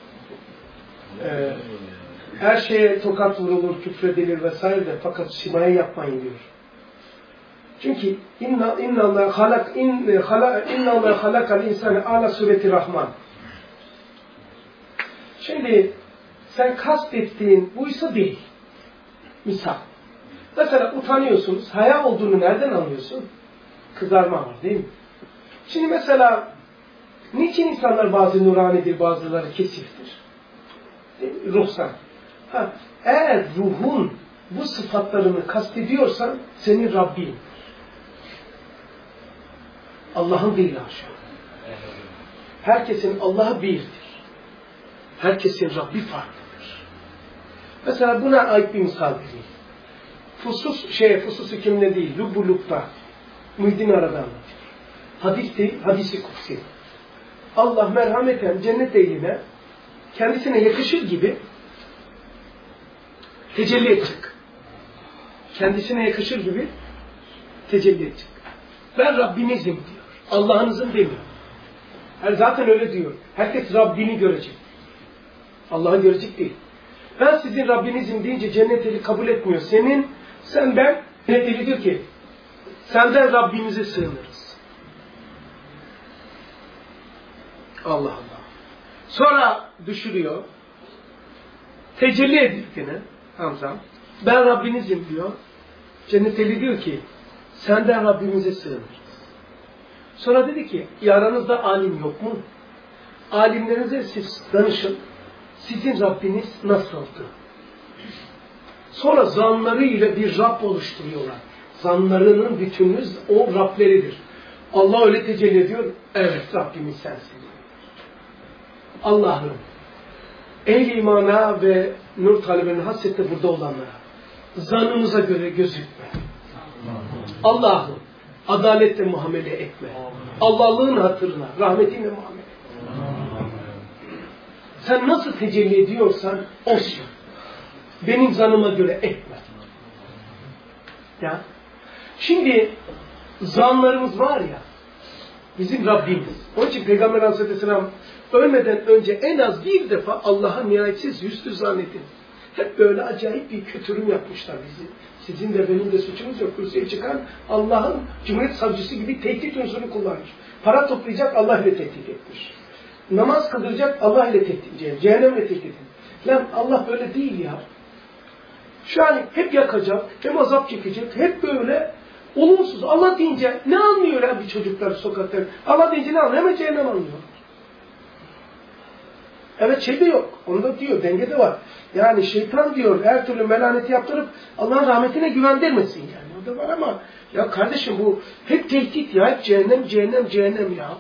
Her şeye tokat vurulur, küfredilir vesaire de fakat simaya yapmayın diyor. Çünkü inna Allah halakal insane ala sureti rahman. Şimdi sen kastettiğin buysa değil. Misal. Mesela utanıyorsunuz. Haya olduğunu nereden anlıyorsun? Kızarma var değil mi? Şimdi mesela niçin insanlar bazı nuranidir, bazıları kesiftir? Ruhsan. Eğer ruhun bu sıfatlarını kastediyorsan senin Rabbin. Allah'ın değil aşağı. Herkesin Allah'ı birdir. Herkesin Rabbi farklıdır. Mesela buna ait bir misal vereyim. Fusus hükümde değil, Lubbuluk'ta. Muhyiddin Arabi anlatıyor. Hadisi kutsi. Allah merhameten cennet ehline kendisine yakışır gibi tecelli edecek. Kendisine yakışır gibi tecelli edecek. Ben Rabbinizim diyor. Allah'ınızım demiyor. Zaten öyle diyor. Herkes Rabbini görecek. Allah'ı görecek değil. Ben sizin Rabbinizim deyince cennet eli kabul etmiyor. Ben cennet eli diyor ki senden Rabbimize sığınırız. Allah Allah. Sonra düşürüyor. Tecelli edildiğine Hamza. Ben Rabbinizim diyor. Cennet eli diyor ki senden Rabbimize sığınırız. Sonra dedi ki aranızda alim yok mu? Alimlerinize siz danışın. Sizin Rabbiniz nasıldı? Sonra zanlarıyla bir Rab oluşturuyorlar. Zanlarının bütünü o Rableridir. Allah öyle tecelli ediyor. Evet, Rabbimiz sensin. Allah'ım, ehl-i imana ve nur talebenin hasrette burada olanlara zanımıza göre gözükme. Allah'ım, adaletle muamele etme. Allah'lığın hatırına, rahmetinle muamele etme. Sen nasıl tecelli ediyorsan olsun. Benim zanıma göre etme. Ya. Şimdi zanlarımız var ya, bizim Rabbimiz. Onun için Peygamber Aleyhisselam ölmeden önce en az bir defa Allah'a nihayetsiz hüsnü zannedin. Hep böyle acayip bir kötürüm yapmışlar bizi. Sizin de benim de suçumuz yok. Kürsüye çıkan Allah'ın Cumhuriyet Savcısı gibi tehdit unsurunu kullanmış. Para toplayacak, Allah ile tehdit etmiş. Namaz kıldıracak, Allah ile tehdit edecek. Cehennemle tehdit edecek. Lan Allah böyle değil ya. Şu an hep yakacak, hem azap çekecek, hep böyle olumsuz. Allah deyince ne anlıyor ya bir çocuklar sokakta? Allah deyince ne anlıyor? Hemen cehennem anlıyor. Evet şey de yok. Onda diyor, dengede var. Yani şeytan diyor her türlü melaneti yaptırıp Allah'ın rahmetine güvendirmesin yani. O da var ama ya kardeşim bu hep tehdit ya. Hep cehennem, cehennem, cehennem ya.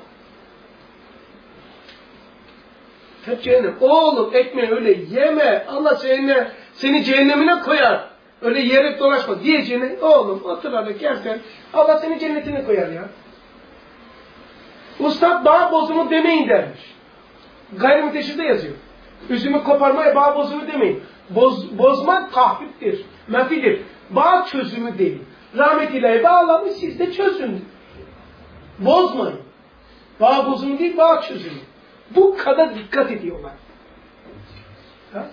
Hep cehennem. Oğlum ekmeği öyle yeme. Allah seni cehennemine koyar. Öyle yiyerek dolaşma diyeceğine oğlum oturarak yersen Allah seni cennetine koyar ya. Ustad bağ bozumu demeyin dermiş. Gayrimüteşhirde yazıyor. Üzümü koparmaya bağ bozumu demeyin. Bozmak tahriptir, menfidir. Bağ çözümü değil. Rahmet ilahi bağlamış siz de çözün. Bozmayın. Bağ bozumu değil, bağ çözümü. Bu kadar dikkat ediyorlar. Ha?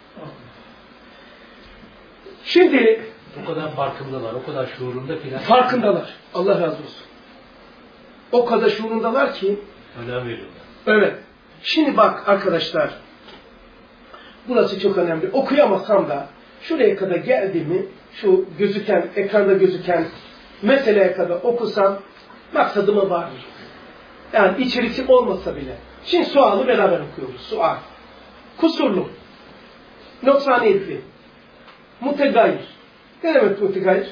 Şimdi o kadar farkındalar, o kadar şuurunda filan. Farkındalar. Allah razı olsun. O kadar şuurundalar ki önem veriyorlar. Evet. Şimdi bak arkadaşlar. Burası çok önemli. Okuyamasam da şuraya kadar geldiğimi şu gözüken, ekranda gözüken meseleye kadar okusam maksadıma vardır. Yani içerisi olmasa bile. Şimdi sualı beraber okuyoruz. Sual. Kusurlu. Noksaniyetli. Mutegayir. Ne demek mutegayir?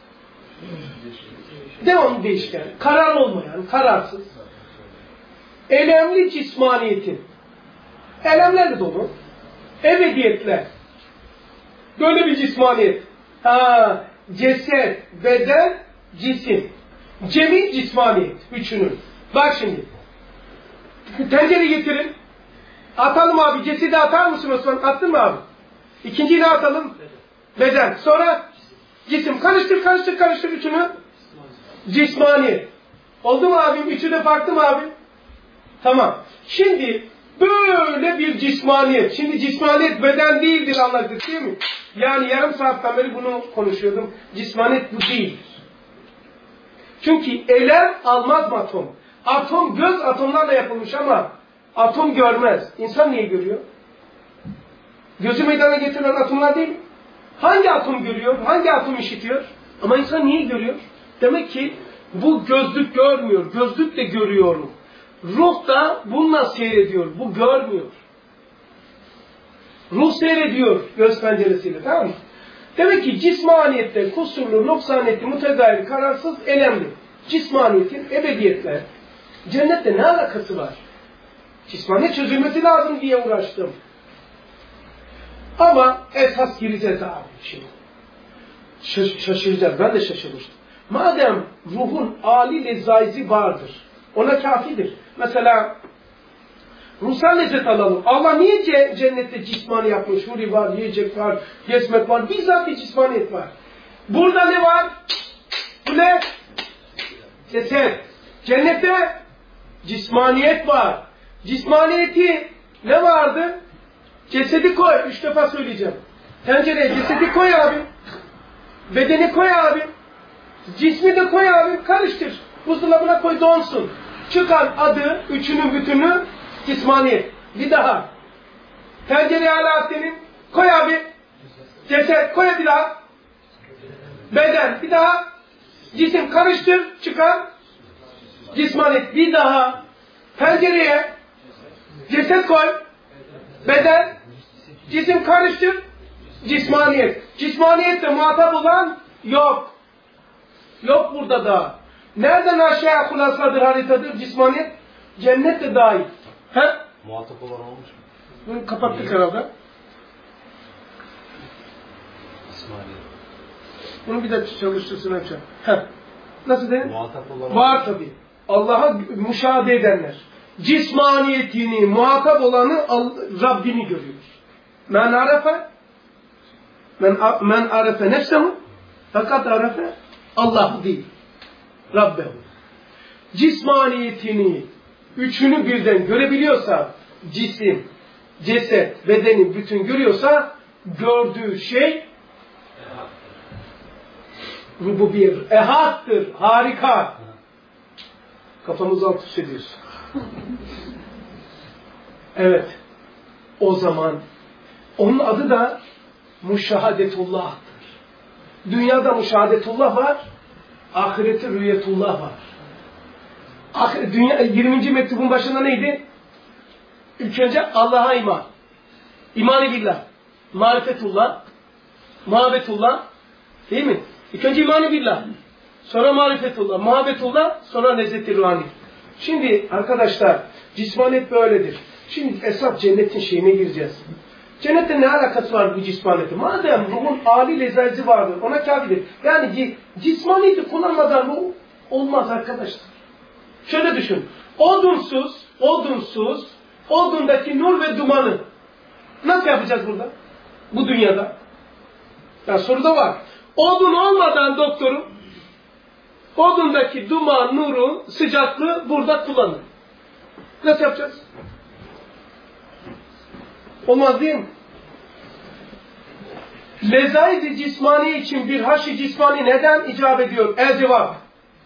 Devamlı değişken. Karar olmayan, kararsız. Elemli cismaniyetin. Elemlerle dolu. Ebediyetler. Böyle bir cismaniyet. Ceset, beden, cisim. Cemi cismaniyet. Üçünün. Bak şimdi. Tencere getirin. Atalım abi. Cesedi atar mısın Osman? Attın mı abi? İkinciyi ne atalım? Beden. Sonra cisim. Karıştır, karıştır, karıştır üçünü. Cismaniyet. Oldu mu abim? Üçü de farklı mı abi? Tamam. Şimdi böyle bir cismaniyet. Şimdi cismaniyet beden değildir anladık değil mi? Yani yarım saatten beri bunu konuşuyordum. Cismaniyet bu değildir. Çünkü elem almaz mı atom? Atom göz atomlarla yapılmış ama atom görmez. İnsan niye görüyor? Gözü meydana getiren atomlar değil mi? Hangi atom görüyor? Hangi atom işitiyor? Ama insan niye görüyor? Demek ki bu gözlük görmüyor. Gözlük de görüyorum. Ruh da bununla seyrediyor. Bu görmüyor. Ruh seyrediyor göz penceresiyle. Tamam mı? Demek ki cismaniyette kusurlu, noksaniyetli, mutegayir, kararsız, elemli. Cismaniyetin ebediyetler. Cennette ne alakası var? Cismaniyet çözülmesi lazım diye uğraştım. Ama esas gireceğiz abi şimdi. Şaşıracağız. Ben de şaşırmıştım. Madem ruhun âli lezzaizi vardır, ona kafidir. Mesela ruhsal lezzet alalım. Allah niye cennette cismani yapmış? Huri var, yiyecek var, gezmek var. Bizzat bir cismaniyet var. Burada ne var? Bu ne? Ceset. Cennette cismaniyet var. Cismaniyeti ne vardı? Cesedi koy. 3 defa söyleyeceğim. Tencereye cesedi koy abi. Bedeni koy abi. Cismi de koy abi. Karıştır. Buzdolabına koy donsun. Çıkan adı, üçünün bütünü cismaniyet. Bir daha. Tencereye hala senin. Koy abi. Ceset koy bir daha. Beden bir daha. Cisim karıştır. Çıkan cismaniyet. Bir daha. Tencereye ceset koy. Beden. Cisim karıştır. Cismaniyet. Cismaniyette muhatap olan yok. Yok burada da. Nereden aşağıya hulasadır, haritadır cismaniyet? Cennet de dahil. He? Muhatap olan olmuş mu? Bunu kapattık herhalde. İsmail'e. Bunu bir de çalıştırsın hocam. He. Nasıl dedin? Muhatap olan Var tabi. Allah'a müşahede edenler. Cismaniyetini, muhatap olanı Rabbini görüyor. Men arefe nefsehu fakat arefe Allah'ı değil. Rabbehu. Cismaniyetini, üçünü birden görebiliyorsa, cisim, ceset, bedeni bütün görüyorsa, gördüğü şey rububiyet, ehattır, harika. Kafamızı alt üst ediyoruz. Evet. O zaman onun adı da müşahadetullah'tır. Dünyada müşahadetullah var, ahirette rüyetullah var. Dünya, 20. mektubun başında neydi? İlk önce Allah'a iman. İman-ı billah. Marifetullah. Muhabbetullah. Değil mi? İlk önce iman-ı billah. Sonra marifetullah. Muhabbetullah. Sonra lezzet-i ruhani. Şimdi arkadaşlar cismaniyet böyledir. Şimdi esas cennetin şeyine gireceğiz. Cennette ne alakası var bu cismaniyetin? Madem ruhun âli lezzeti vardır, ona kafidir. Yani cismaniyeti kullanmadan bu olmaz arkadaşlar. Şöyle düşün. Odunsuz, odundaki nur ve dumanı nasıl yapacağız burada? Bu dünyada. Ya soruda var. Odun olmadan doktorum, odundaki duman, nuru, sıcaklığı burada kullanır. Nasıl yapacağız? Olmaz değil mi? Lezaiz-i cismani için bir haş-ı cismani neden icap ediyor? El-cevap.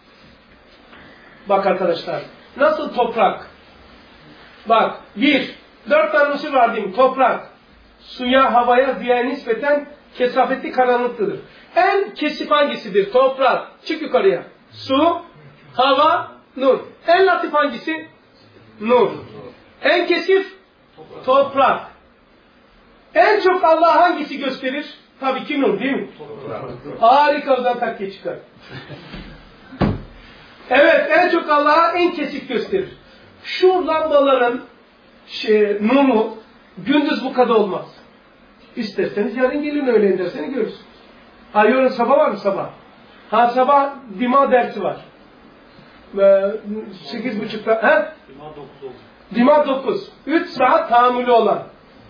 Bak arkadaşlar. Nasıl toprak? Bak. 4 tane unsur var değil mi? Toprak. Suya, havaya, ziyaya nispeten kesafetli karanlıklıdır. En kesif hangisidir? Toprak. Çık yukarıya. Su, hava, nur. En latif hangisi? Nur. En kesif? Toprak. En çok Allah hangisi gösterir? Tabii ki nur değil mi? Harika, oradan takke çıkar. Evet, en çok Allah'a en kesik gösterir. Şu lambaların nuru gündüz bu kadar olmaz. İsterseniz yarın gelin öğlen derseniz görürsünüz. Yarın sabah var mı sabah? Sabah dima dersi var. 8.30'da. He? Dima 9. 3 saat tahammülü olan.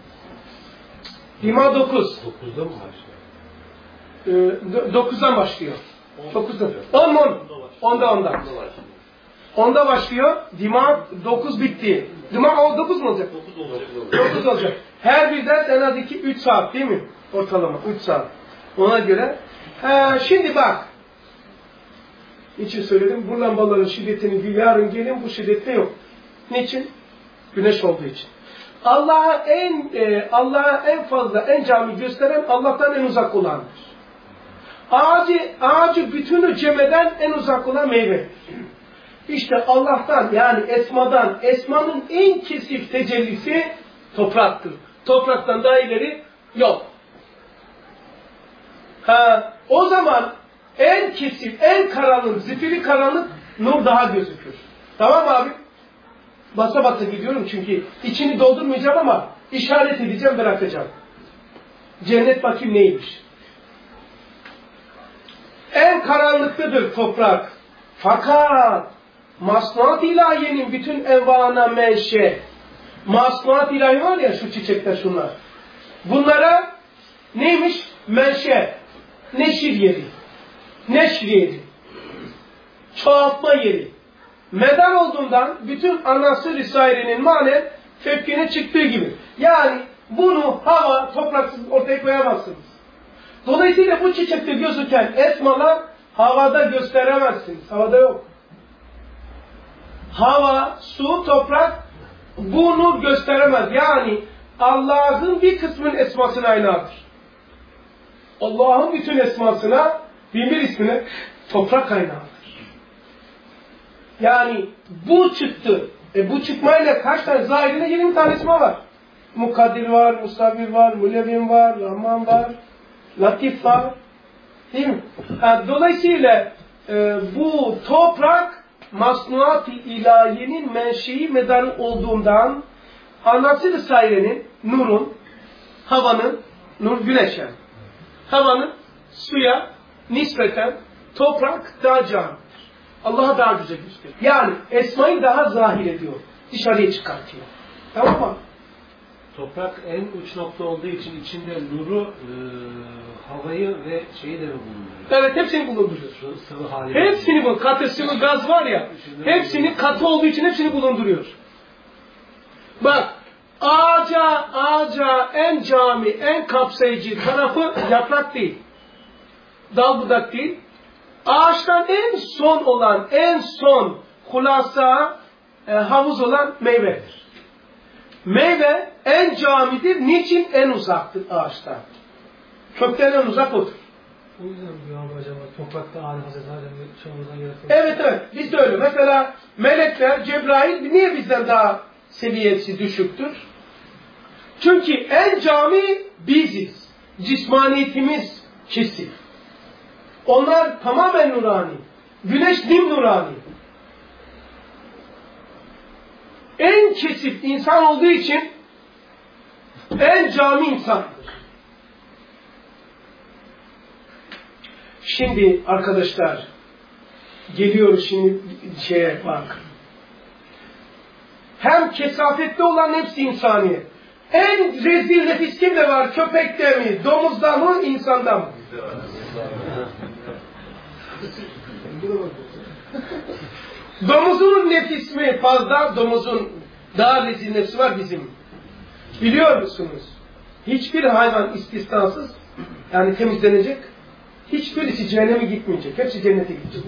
Dima 9. 9'da mı başlıyor? 9'dan başlıyor. 9'da. 10'da. 10'da başlıyor. Dima 9 bitti. Dima 9 mu olacak? 9 olacak. Her bir ders en az 3 saat değil mi? Ortalama 3 saat. Ona göre. Şimdi bak. Niçin söyledim? Bu lambaların şiddetini yarın gelin bu şiddette yok. Niçin? Güneş olduğu için. Allah'a en fazla, en cami gösteren Allah'tan en uzak olandır. Ağacı bütünü cemeden en uzak olan meyve. İşte Allah'tan yani esmadan, esmanın en kesif tecellisi topraktır. Topraktan daha ileri yok. O zaman en kesif, en karanlık, zifiri karanlık nur daha gözükür. Tamam abi? Basa basa gidiyorum çünkü içini doldurmayacağım ama işaret edeceğim, bırakacağım. Cennet bakayım neymiş? En karanlıktadır toprak. Fakat masnuat ilahiyenin bütün envana menşe. Masnuat ilahi var ya şu çiçekler şunlar. Bunlara neymiş? Menşe. Neşir yeri. Neşr yeri. Çoğaltma yeri. Medar olduğundan bütün anası risairenin manen tepkine çıktığı gibi. Yani bunu hava, topraksız ortaya koyamazsınız. Dolayısıyla bu çiçekte gözüken esmalar havada gösteremezsiniz. Havada yok. Hava, su, toprak bunu gösteremez. Yani Allah'ın bir kısmının esmasına aynıdır. Allah'ın bütün esmasına, binbir ismine toprak kaynağıdır. Yani bu çıktı. Bu çıkmayla kaç tane? Zahirinde 20 tane esma var. Mukaddir var, Musavvir var, Mülevvin var, Rahman var, Latif var. Değil mi? Dolayısıyla bu toprak masnuat-ı ilahiyenin menşei medarı olduğundan anasır-ı sairenin, nurun, havanın, nur güneş yani, havanın suya nispeten toprak daha camidir. Allah'a daha güzel gösteriyor. Yani esmayı daha zahir ediyor. Dışarıya çıkartıyor. Tamam mı? Toprak en uç nokta olduğu için içinde nuru, havayı ve şeyi de mi bulunduruyor? Evet, hepsini bulunduruyor. Sıvı hali. Hepsini bu. Katı, sıvı, gaz var ya, hepsini katı olduğu için hepsini bulunduruyor. Bak, ağaca en cami, en kapsayıcı tarafı yaprak değil. Dal budak değil. Ağaçtan en son hulasa, havuz olan meyvedir. Meyve en camidir. Niçin? En uzaktır ağaçtan. Kökten en uzak odur. O yüzden diyor abi acaba toprakta Ali Hazreti Adem'i çoğumuzdan yaratılmış. Evet. Biz de öyle. Mesela melekler, Cebrail niye bizden daha seviyesi düşüktür? Çünkü en cami biziz. Cismaniyetimiz kesif. Onlar tamamen nurani. Güneş dim nurani. En kesif insan olduğu için en cami insandır. Şimdi arkadaşlar geliyoruz şimdi şeye bak. Hem kesafetli olan hepsi insani. En rezil nefis kimde var? Köpekte mi? Domuzda mı? İnsanda mı? Domuzun nefis mi fazla? Domuzun daha rezil nefsi var bizim. Biliyor musunuz? Hiçbir hayvan istisnasız yani temizlenecek. Hiçbirisi cehenneme gitmeyecek. Hepsi cennete gidecek.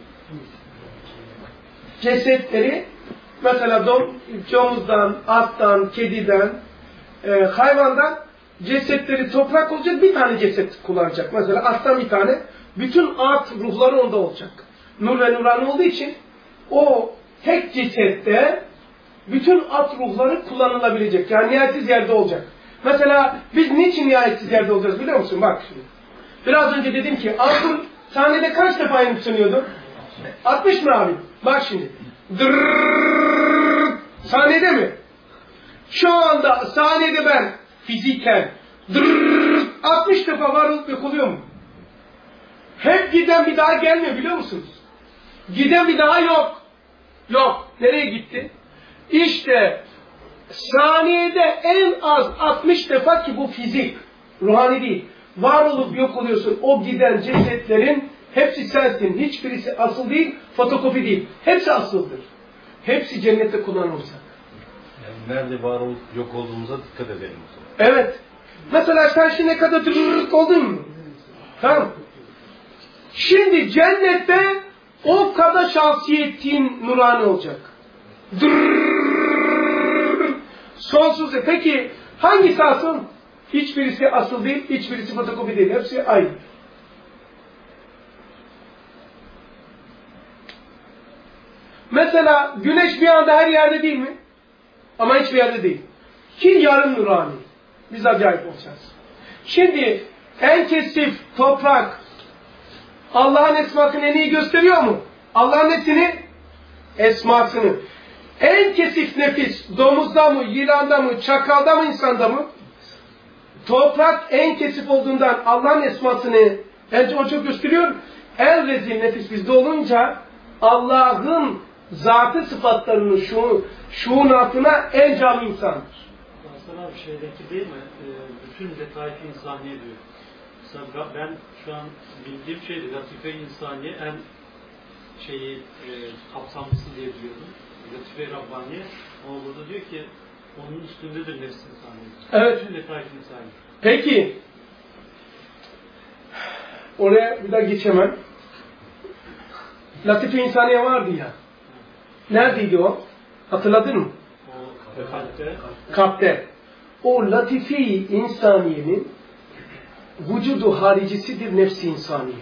Cesetleri mesela domuzdan, attan, kediden, hayvandan cesetleri toprak olacak. Bir tane ceset kullanacak. Mesela attan bir tane. Bütün at ruhları onda olacak. Nur ve nurani olduğu için o tek cesette bütün at ruhları kullanılabilecek. Yani nihayetsiz yerde olacak. Mesela biz niçin nihayetsiz yerde olacağız biliyor musun? Bak şimdi. Biraz önce dedim ki altın sahnede kaç defa yanıpsınıyordu? 60 mı abi? Bak şimdi. Dırrrr, sahnede mi? Şu anda sahnede ben fiziken 60 defa var olup yok oluyor mu? Hep giden bir daha gelmiyor biliyor musunuz? Giden bir daha yok. Yok. Nereye gitti? İşte saniyede en az 60 defa ki bu fizik, ruhani değil. Var olup yok oluyorsun. O giden cesetlerin hepsi sensin. Hiçbirisi asıl değil, fotokopi değil. Hepsi asıldır. Hepsi cennette kullanılacak. Yani nerede var olup yok olduğumuza dikkat edelim o zaman. Evet. Mesela sen şimdi ne kadar dırırırık oldun mu? Tamam. Şimdi cennette o kadar şahsiyetin nurani olacak. Dırırırırır. Sonsuz. Peki hangisi asıl? Hiçbirisi asıl değil, hiçbirisi fotokopi değil. Hepsi aynı. Mesela güneş bir anda her yerde değil mi? Ama hiçbir yerde değil. Ki yarım nurani. Biz acayip olacağız. Şimdi en kesif toprak Allah'ın esmasını en iyi gösteriyor mu? Allah'ın nesini? Esmasını. En kesif nefis domuzda mı, yılanda mı, çakalda mı, insanda mı? Toprak en kesif olduğundan Allah'ın esmasını bence o çok gösteriyor. En rezil nefis bizde olunca Allah'ın zatı sıfatlarının şuunatına en cami insandır. Aslında bir şeydeki değil mi? Bütün detaylı insaniye diyor. Mesela ben şu an bildiğim şeydi. Latife insaniye en kapsamlısı diye diyordum. Latife Rabbaniye. Ama burada diyor ki onun üstündedir nefs insaniye. Evet. Bütün detaylı insaniye. Peki. Oraya bir daha geçemem. Latife insaniye vardı ya. Neredeydi o? Hatırladın mı? O kalpte. Kalpte. O latife-i insaniyenin vücudu haricisidir nefsi insaniye.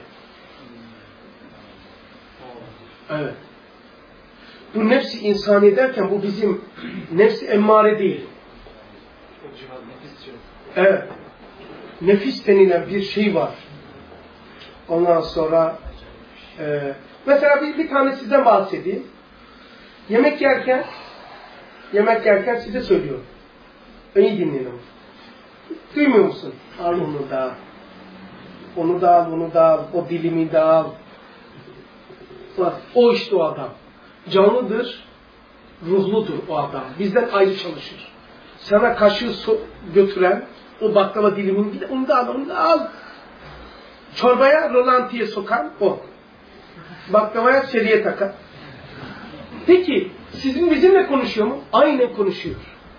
Evet. Bu nefsi insaniye derken bu bizim nefsi emmare değil. cihaz, nefis cihaz. Evet. Nefis denilen bir şey var. Ondan sonra mesela bir tane size bahsedeyim. Yemek yerken size söylüyorum. İyi dinleyin ama. Duymuyor musun? Al onu da al. Onu da al, onu da al. O dilimi de al. Bak, o işte o adam. Canlıdır, ruhludur o adam. Bizden ayrı çalışır. Sana kaşığı götüren, o baklava dilimini bir de onu da al, onu da al. Çorbaya rolantiye sokan o. Baklavaya seriye takan. Peki, sizin bizimle konuşuyor mu? Aynen konuşuyor.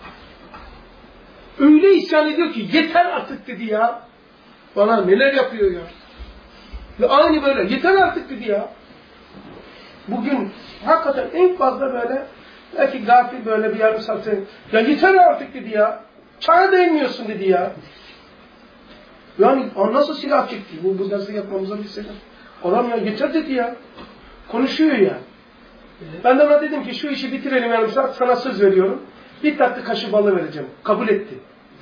Öyle isyan ediyor ki, yeter artık dedi ya. Bana neler yapıyor ya. Ve aynı böyle, yeter artık dedi ya. Bugün hakikaten en fazla böyle, belki gafil böyle bir yarım saat, ya yeter artık dedi ya. Çaya değmiyorsun dedi ya. Yani nasıl silah çekti? Bu dersi yapmamıza bir sebep. Adam ya yeter dedi ya. Konuşuyor ya. Ben de ona dedim ki şu işi bitirelim yarım saat, sana söz veriyorum. Bir tatlı kaşığı balı vereceğim. Kabul etti.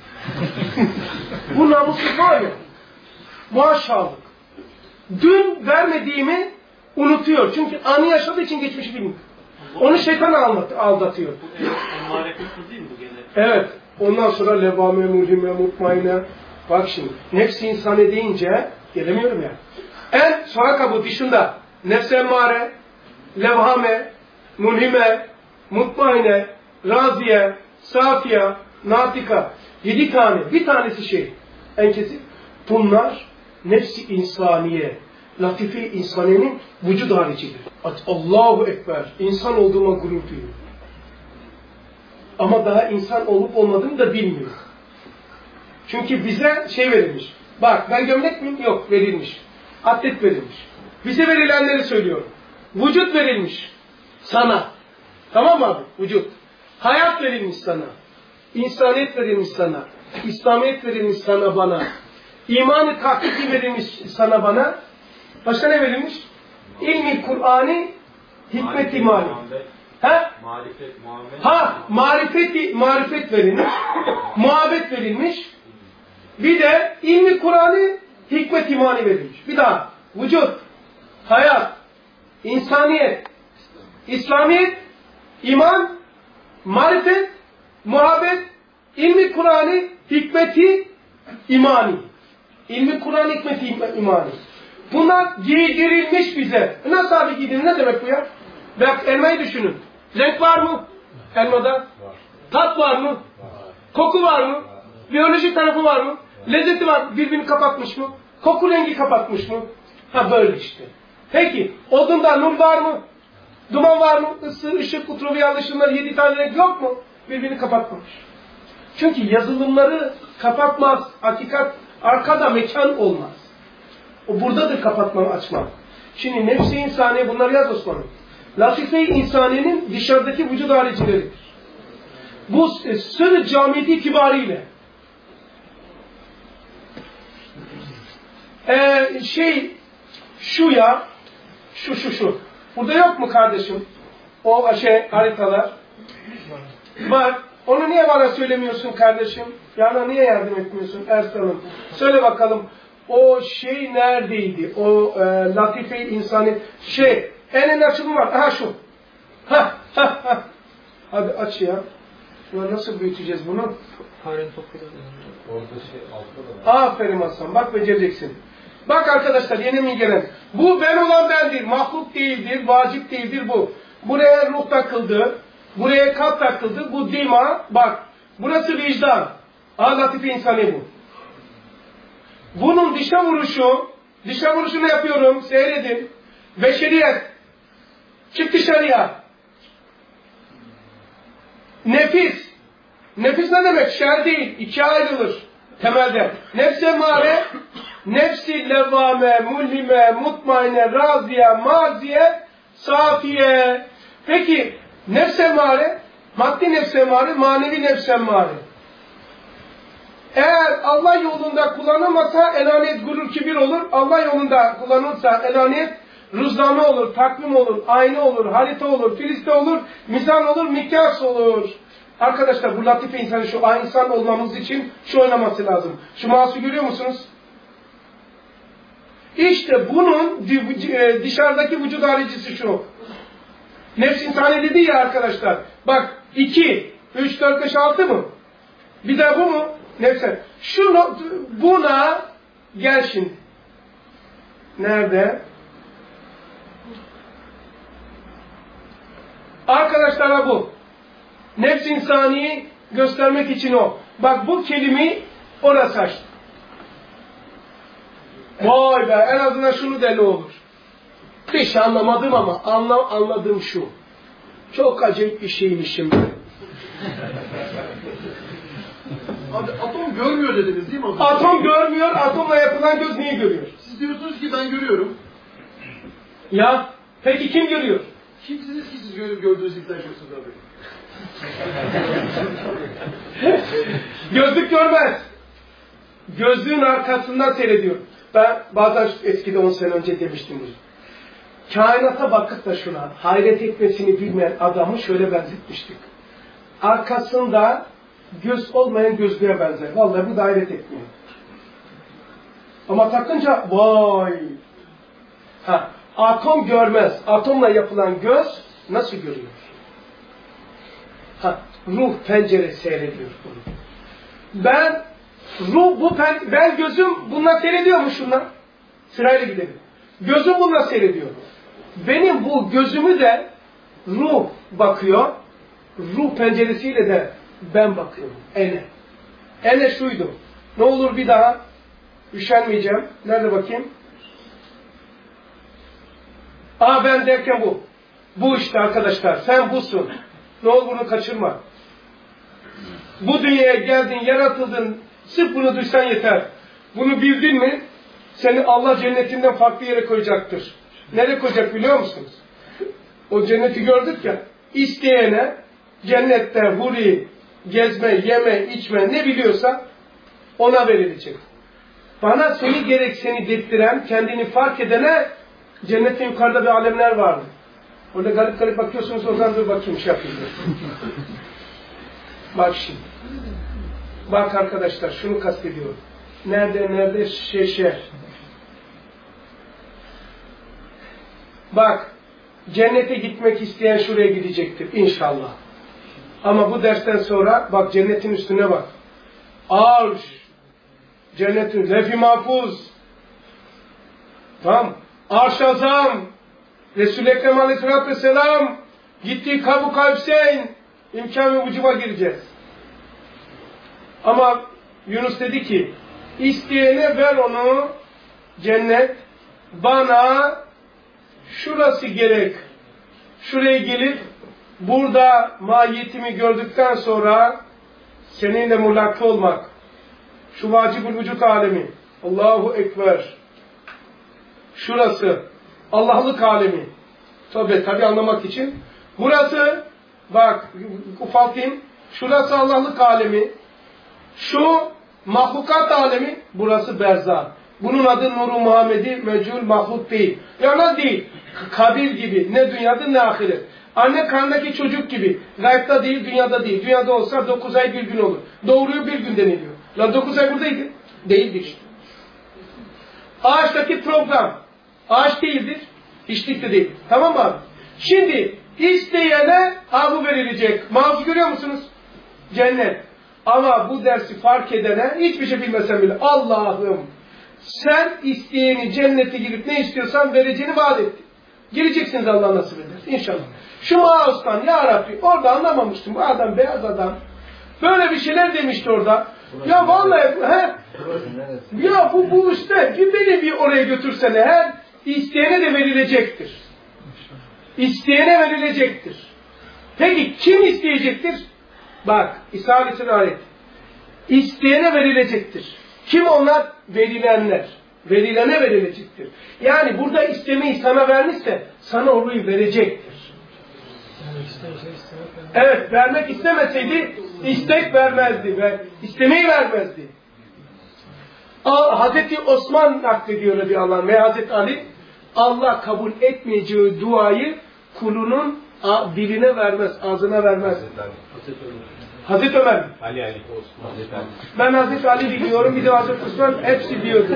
Bu namussuz var ya. Maşallah. Dün vermediğimi unutuyor. Çünkü anı yaşadığı için geçmişi bilmiyor. Onu şeytan aldatıyor. Bu emmare kısmı değil mi bu gene? Evet. Ondan sonra levame, mulhime, mutmaine. Bak şimdi. Nefs-i insani deyince gelemiyorum ya. Sonra kabul dışında nefs-i emmare, levhame, mulhime, mutmaine, raziye, safiye, natika. 7 tane. Bir tanesi şey. En kesin. Bunlar nefs-i insaniye, latife-i insaniyenin vücud haricidir. Allahu Ekber. İnsan olduğuma gurur duyuyor. Ama daha insan olup olmadığını da bilmiyor. Çünkü bize şey verilmiş. Bak ben gömlek miyim? Yok verilmiş. Atlet verilmiş. Bize verilenleri söylüyorum. Vücut verilmiş. Sana. Tamam mı abi? Vücut. Hayat verilmiş sana. İnsaniyet verilmiş sana. İslamiyet verilmiş sana bana. İmanı tahkiki verilmiş sana bana. Başka ne verilmiş? İlmi Kur'an'ı, hikmet imani. Ha? Marifet verilmiş. Muhabbet verilmiş. Bir de ilmi Kur'an'ı, hikmet imani verilmiş. Bir daha. Vücut, hayat, insaniyet, İslamiyet, iman, marifet, muhabbet, ilmi Kur'an'ı, hikmeti, imani. İlmi Kur'an, hikmeti, imani. Bunlar giydirilmiş bize. Nasıl abi giydirilmiş? Ne demek bu ya? Bak elmayı düşünün. Renk var mı? Elmada. Var. Tat var mı? Var. Koku var mı? Var. Biyolojik tarafı var mı? Lezzeti var. Birbirini kapatmış mı? Koku rengi kapatmış mı? Ha böyle işte. Peki odunda nur var mı? Duman var mı? Isı, ışık, ultraviyole ışınları 7 tane renk yok mu? Birbirini kapatmamış. Çünkü yazılımları kapatmaz. Hakikat arkada mekan olmaz. O buradadır kapatma, açma. Şimdi nefs-i insaniye bunları yaz Osman'ım. Latife-i insaniyenin dışarıdaki vücud haricileridir. Bu sır camiyeti itibariyle şu ya şu. Burada yok mu kardeşim? O haritalar. Var. Onu niye bana söylemiyorsun kardeşim? Yani niye yardım etmiyorsun Ersan'ım? Söyle bakalım. O şey neredeydi? O latife-i insani en açılımı var. Aha şu. Hadi aç ya. Ya nasıl büyüteceğiz bunu? Orada altta da var. Aferin Hasan. Bak becereceksin. Bak arkadaşlar yeni mi gelen? Bu ben olan bendir. Mahluk değildir. Vacip değildir bu. Buraya ruh takıldı. Buraya kalp takıldı. Bu dima. Bak. Burası vicdan. Latife insani bu. Bunun dışa vuruşunu yapıyorum. Seyredin. Beşeriyet. Çık dışarıya. Nefis. Nefis ne demek? Şer değil. 2'ye ayrılır. Temelde. Nefs-i emmare, nefs-i levvame, mulhime, mutmaine, raziye, marziye, safiye. Peki nefs-i emmare, maddi nefs-i emmare, manevi nefs-i emmare. Eğer Allah yolunda kullanılmasa enaniyet, gurur, kibir olur. Allah yolunda kullanılsa enaniyet, rüzgâme olur, takvim olur, ayna olur, harita olur, filiste olur, mizan olur, mikyas olur. Arkadaşlar bu latife insanı şu insan olmamız için şu oynaması lazım. Şu mouse'u görüyor musunuz? İşte bunun dışarıdaki vücut haricisi şu. Nefs insani dedi ya arkadaşlar. Bak 2, 3, 4, 5, 6 mı? Bir de bu mu? Nefse. Buna gel şimdi. Nerede? Arkadaşlara bu. Nefs insaniyi göstermek için o. Bak bu kelimeyi orası açtı. Vay be, en azından şunu deli olur. Bir şey anlamadım ama anladığım şu. Çok acayip bir şeymiş şimdi. Abi atom görmüyor dediniz değil mi? Atom görmüyor, atomla yapılan göz neyi görüyor? Siz diyorsunuz ki ben görüyorum. Ya, peki kim görüyor? Kimsiniz ki siz gördüğünüz gibi taşıyorsunuz abi? Gözlük görmez. Gözlüğün arkasından seyrediyor. Ben bazen eskide 10 sene önce demiştim bunu. Kainata bakıp da şuna hayret etmesini bilmeyen adamı şöyle benzetmiştik. Arkasında göz olmayan gözlüğe benzer. Vallahi bu da hayret etmiyor. Ama takınca vay. Atom görmez. Atomla yapılan göz nasıl görüyor? Ruh pencere seyrediyor bunu. Ben gözüm bununla seyrediyor mu şunla? Sırayla gidelim. Gözüm bununla seyrediyor. Benim bu gözümü de ruh bakıyor. Ruh penceresiyle de ben bakıyorum. Ene şuydu. Ne olur bir daha üşenmeyeceğim. Nerede bakayım? Ben derken bu. Bu işte arkadaşlar. Sen busun. Ne olur bunu kaçırma. Bu dünyaya geldin, yaratıldın. Sırf bunu duysan yeter. Bunu bildin mi? Seni Allah cennetinden farklı yere koyacaktır. Nereye koyacak biliyor musunuz? O cenneti gördük ya. İsteyene cennette huri, gezme, yeme, içme ne biliyorsa ona verilecek. Bana seni gerek seni dedirten, kendini fark edene cennetin yukarıda bir alemler vardı. Orada garip garip bakıyorsunuz, o zaman dur bakayım şey yapayım. Bak şimdi. Bak arkadaşlar şunu kastediyorum. Nerede şeşer. Bak cennete gitmek isteyen şuraya gidecektir inşallah. Ama bu dersten sonra bak cennetin üstüne bak. Arş. Cennetin lef-i mahfuz. Tamam. Arş azam. Resul-i Ekrem Aleyhisselatü Vesselam gittiği Kabu Kavseyn imkan-ı vücuba gireceğiz. Ama Yunus dedi ki isteyene ver onu cennet, bana şurası gerek. Şuraya gelip burada mahiyetimi gördükten sonra seninle mulakka olmak. Şu vacib-ül vücut alemi. Allahu Ekber. Şurası Allah'lık alemi. Tabi anlamak için. Burası bak ufaltayım. Şurası Allah'lık alemi. Şu mahlukat alemi. Burası berzah. Bunun adı Nur-u Muhammedi mecul mahluk değil. Yana değil. Kabir gibi. Ne dünyada ne ahiret. Anne karnındaki çocuk gibi. Gaybda değil, dünyada değil. Dünyada olsa 9 ay bir gün olur. Doğuruyor bir gün deniliyor. Lan 9 ay buradaydı. Değildi işte. Ağaçtaki program. Ağaç değildir. Hiçlik de değil. Tamam mı abi? Şimdi isteyene bu verilecek. Mağazı görüyor musunuz? Cennet. Ama bu dersi fark edene hiçbir şey bilmesen bile Allah'ım sen isteyeni cennete girip ne istiyorsan vereceğini vaat etti. Gireceksiniz Allah nasip eder. İnşallah. Şu mağazdan ya Rabbi orada anlamamıştım. Bu adam beyaz adam. Böyle bir şeyler demişti orada. Ya vallahi ya bu işte beni bir oraya götürsene. Her isteyene de verilecektir. İsteyene verilecektir. Peki kim isteyecektir? Bak İsa Aleyhisselam ayet. İsteyene verilecektir. Kim onlar? Verilenler. Verilene verilecektir. Yani burada istemeyi sana vermişse sana orayı verecektir. Evet, vermek istemeseydi istek vermezdi ve istemeyi vermezdi. Hazreti Osman naklediyor radıyallahu anh ve Hazreti Ali Allah kabul etmeyeceği duayı kulunun diline vermez, ağzına vermez. Hazreti Ömer mi? Ali Osman. Hazreti Ali. Ben Hazreti Ali biliyorum, bir de Hazreti Osman, hepsi diyordu.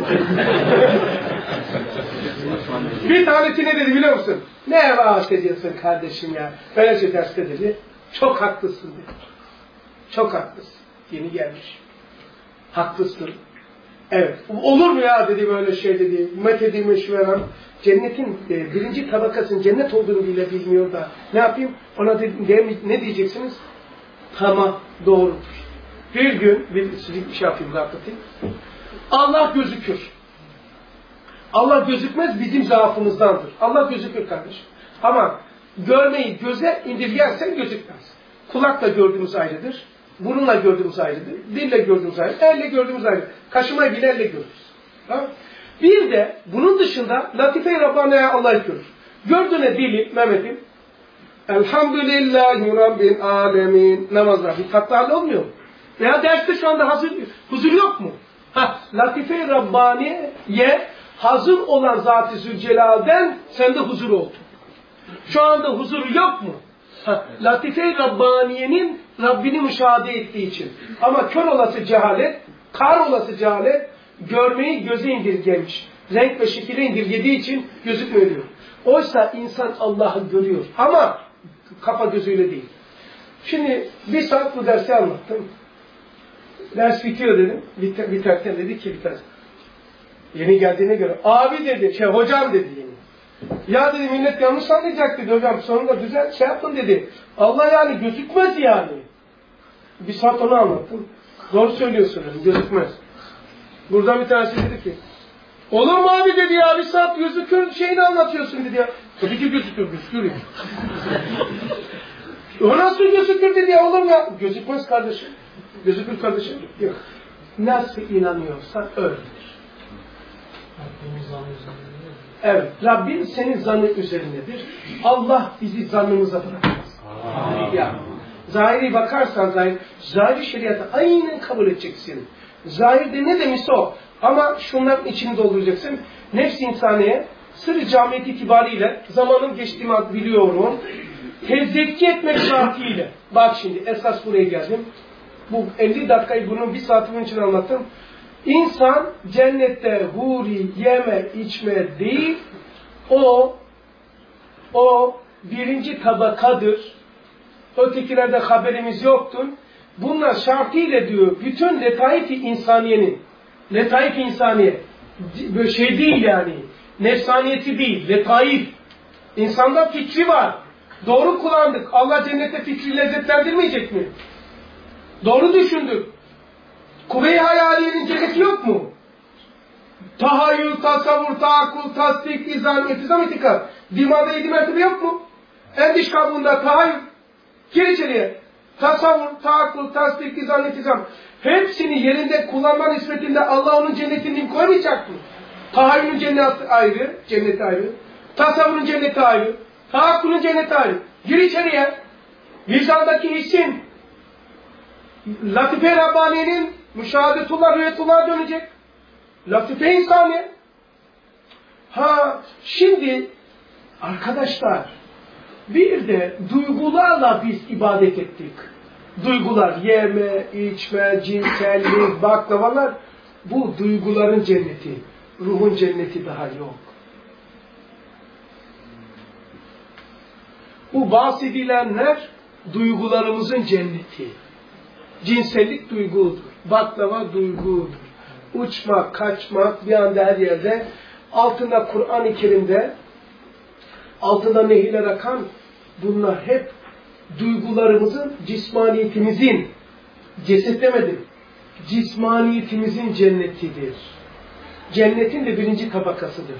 Bir tanesi ne dedi biliyor musun? Ne vaat ediyorsun kardeşim ya? Böylece derste dedi. Çok haklısın dedi. Çok haklısın. Yeni gelmiş. Haklısın. Evet. Olur mu ya dedi böyle şey dedi. Methedilmiş veren. Cennetin birinci tabakasının cennet olduğunu bile bilmiyor da. Ne yapayım? Ona ne diyeceksiniz? Tamam. Doğrudur. Bir gün bir şey yapayım, rahatlatayım. Allah gözükür. Allah gözükmez, bizim zaafımızdandır. Allah gözükür kardeşim. Ama görmeyi göze indirgersen gözükmez. Kulakla gördüğümüz ayrıdır. Burunla gördüğümüz ayrıdır. Dille gördüğümüz ayrıdır. Elle gördüğümüz ayrıdır. Kaşımayı bile elle görürüz. Tamam? Bir de bunun dışında Latife-i Rabbani'ye Allah görür. Gördüğüne dili Mehmet'im. Elhamdülillahi Rabbil Alemin. Namazda bir tatlı olmuyor mu? Veya derste şu anda huzur yok mu? Latife-i Rabbani'ye hazır olan Zat-ı Zülcelal'den sende huzur oldu. Şu anda huzur yok mu? Latife-i Rabbaniye'nin Rabbini müşahede ettiği için. Ama kör olası cehalet, kar olası cehalet, görmeyi göze indirgemiş. Renk ve şekile indirgediği için gözükmüyor diyor. Oysa insan Allah'ı görüyor. Ama kafa gözüyle değil. Şimdi bir saat bu dersi anlattım. Ders bitiyor dedim. Biterken dedi ki biter. Yeni geldiğine göre. Abi dedi, hocam dedi yeni. Ya dedi millet yanlış anlayacak dedi hocam. Sonunda güzel şey yapın dedi. Allah yani gözükmez yani. Bir saat onu anlattım. Doğru söylüyorsun dedim, gözükmez. Buradan bir tanesi dedi ki olur mu abi dedi ya, bir saat gözükür şeyini anlatıyorsun dedi ya. Tabii ki gözükür ya. O nasıl gözükür dedi ya, olur mu ya? Gözükmez kardeşim. Gözükür kardeşim. Yok. Nasıl inanıyorsan öyledir. Evet. Rabbim senin zannı üzerindedir. Allah bizi zannımıza bırakmaz. Ya. Zahiri bakarsan zahiri şeriatı aynen kabul edeceksin. Zahirde ne demişse o. Ama şunların içini dolduracaksın. Nefs insaniye sırrı camiyet itibariyle zamanın geçtiğini biliyorum. Tezekki etmek şartıyla. Bak şimdi esas buraya geldim. Bu 50 dakikayı bunun bir saatimin için anlattım. İnsan cennette huri yeme içme değil, o birinci tabakadır. Ötekilerde haberimiz yoktur. Bunlar şartıyla diyor, bütün letaif-i insaniyenin, letaif-i insaniye, böyle şey değil yani, nefsaniyeti değil, letaif. İnsanda fikri var. Doğru kullandık. Allah cennette fikri lezzetlendirmeyecek mi? Doğru düşündük. Kuvve-i hayaliyenin cenneti yok mu? Tahayyül, tasavvur, taakkul, tasdik, izan, itizam, itikad. Dimada 7 mertebe yok mu? En dış kabuğunda tahayyül. Gir içeriye. Tasavvur, taakkul, tasdik, izan, itizam. Hepsini yerinde kullanma nispetinde Allah onun cennetini koymayacak mı? Tahayyülün cenneti ayrı, cenneti ayrı. Tasavvurun cenneti ayrı. Taakkulun cenneti ayrı. Gir içeriye. Vicdandaki hissin. Latife-i Rabbaniye'nin müşahadetullah, rüyetullah dönecek. Latife insani. Şimdi arkadaşlar bir de duygularla biz ibadet ettik. Duygular, yeme, içme, cinsellik, baklavalar, bu duyguların cenneti. Ruhun cenneti daha yok. Bu bahsedilenler duygularımızın cenneti. Cinsellik duygudur. Baklava duygudur. Uçmak, kaçmak, bir anda her yerde. Altında Kur'an-ı Kerim'de, altında nehirler akan, bunlar hep duygularımızın, cismaniyetimizin, ceset demedim, cismaniyetimizin cennetidir. Cennetin de birinci tabakasıdır.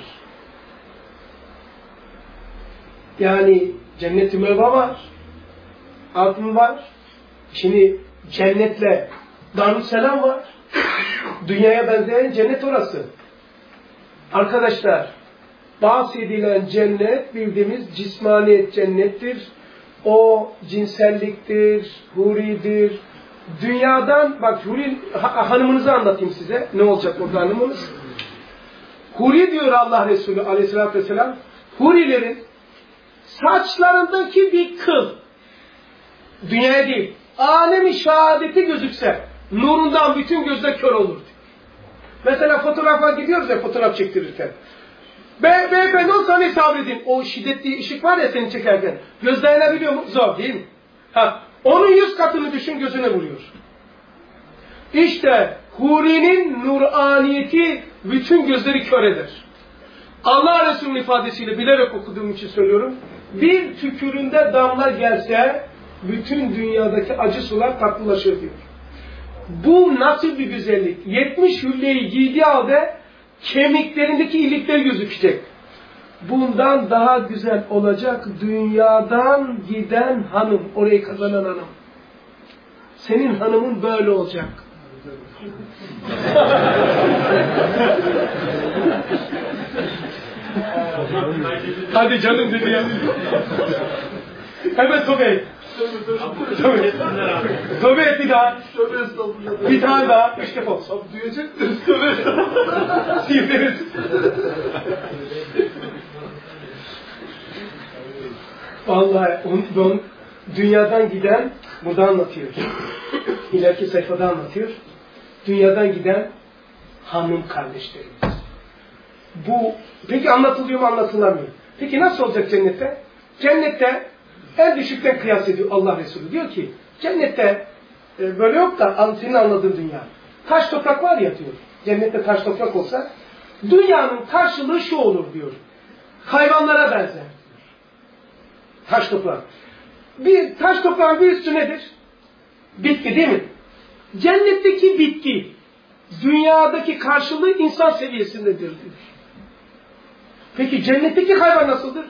Yani cennet-i meva var, altın var. Şimdi cennetle Darüsselam var. Dünyaya benzeyen cennet orası. Arkadaşlar, bahsedilen cennet bildiğimiz cismaniyet cennettir. O cinselliktir, huridir. Dünyadan, bak huri hanımınızı anlatayım size. Ne olacak orada hanımınız? Huri diyor Allah Resulü aleyhissalatü vesselam. Hurilerin saçlarındaki bir kıl. Dünyaya değil. alemi şehadeti gözükse nurundan bütün gözler kör olur diyor. Mesela fotoğrafa gidiyoruz ya fotoğraf çektirirken. Beyefendi o saniye sabredin. O şiddetli ışık var ya seni çekerken. Göz dayanabiliyor mu? Zor değil mi? Onun 100 katını düşün gözüne vuruyor. İşte hurinin nuraniyeti bütün gözleri kör eder. Allah Resulü'nün ifadesiyle bilerek okuduğum için söylüyorum. Bir tüküründe damla gelse bütün dünyadaki acı sular tatlılaşır diyor. Bu nasıl bir güzellik? 70 hülleyi giydiği halde kemiklerindeki ilikler gözükecek. Bundan daha güzel olacak dünyadan giden hanım, orayı kazanan hanım. Senin hanımın böyle olacak. Hadi canım dedi ya. Hemen tövbe et. Tövbe et bir daha. Bir tane daha. 3 defa. Duyacak. Tövbe et. Sileriz. Vallahi dünyadan giden burada anlatıyor. İleriki sayfada anlatıyor. Dünyadan giden hanım kardeşlerimiz. Bu peki anlatılıyor mu anlatılamıyor? Peki nasıl olacak cennette? Cennette en düşükten kıyas ediyor Allah Resulü. Diyor ki cennette böyle yok da senin anladığın dünya. Taş toprak var ya diyor. Cennette taş toprak olsa dünyanın karşılığı şu olur diyor. Hayvanlara benzer diyor. Taş toprak. Bir taş toprağın bir üstü nedir? Bitki değil mi? Cennetteki bitki dünyadaki karşılığı insan seviyesindedir diyor. Peki cennetteki hayvan nasıldır?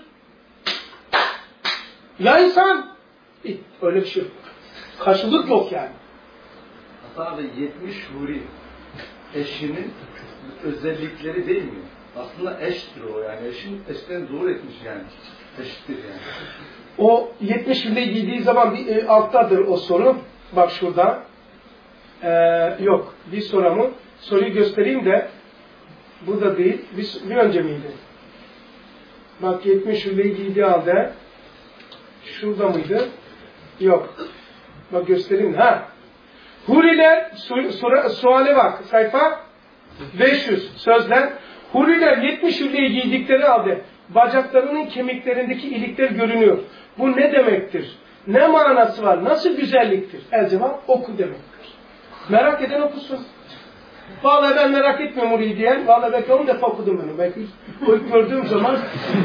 Ya insan. Öyle bir şey yok. Karşılık yok yani. Hatta abi 70 huri eşinin özellikleri değil mi? Aslında eştir o yani. Eşten doğru etmiş yani. Eşittir yani. O 70 hülleyi giydiği zaman bir alttadır o soru. Bak şurada. Yok. Bir sorumu. Soruyu göstereyim de burada değil. Bir önce miydi? Bak 70 hülleyi giydiği halde şurada mıydı? Yok. Bak göstereyim. Huriler suale bak. Sayfa 500 sözler. Huriler 70 hülleyi giydikleri halde bacaklarının kemiklerindeki ilikler görünüyor. Bu ne demektir? Ne manası var? Nasıl güzelliktir? El cevap oku demektir. Merak eden okusun. Vallahi ben merak etmiyorum orayı diyen. Vallahi belki 10 defa okudum ben. Belki gördüğüm zaman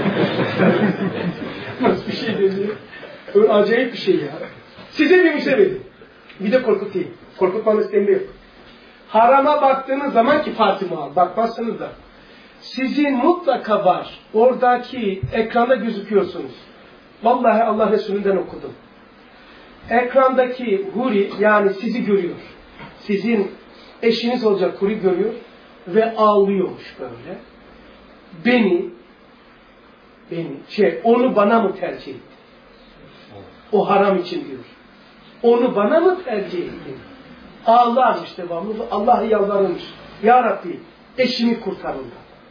nasıl bir şey dedi. Öyle acayip bir şey ya. Size bir müjde vereyim. Bir de korkutayım. Korkutmanın istemiyor. Harama baktığınız zaman ki Fatıma al. Bakmazsınız da. Sizin mutlaka var. Oradaki ekranda gözüküyorsunuz. Vallahi Allah Resulü'nden okudum. Ekrandaki huri yani sizi görüyor. Sizin eşiniz olacak huri görüyor ve ağlıyormuş böyle. Onu bana mı tercih etti? O haram için diyor. Onu bana mı tercih etti? Ağlarmış devamlı. Allah'a yalvarırmış. Ya Rabbi eşimi kurtarın.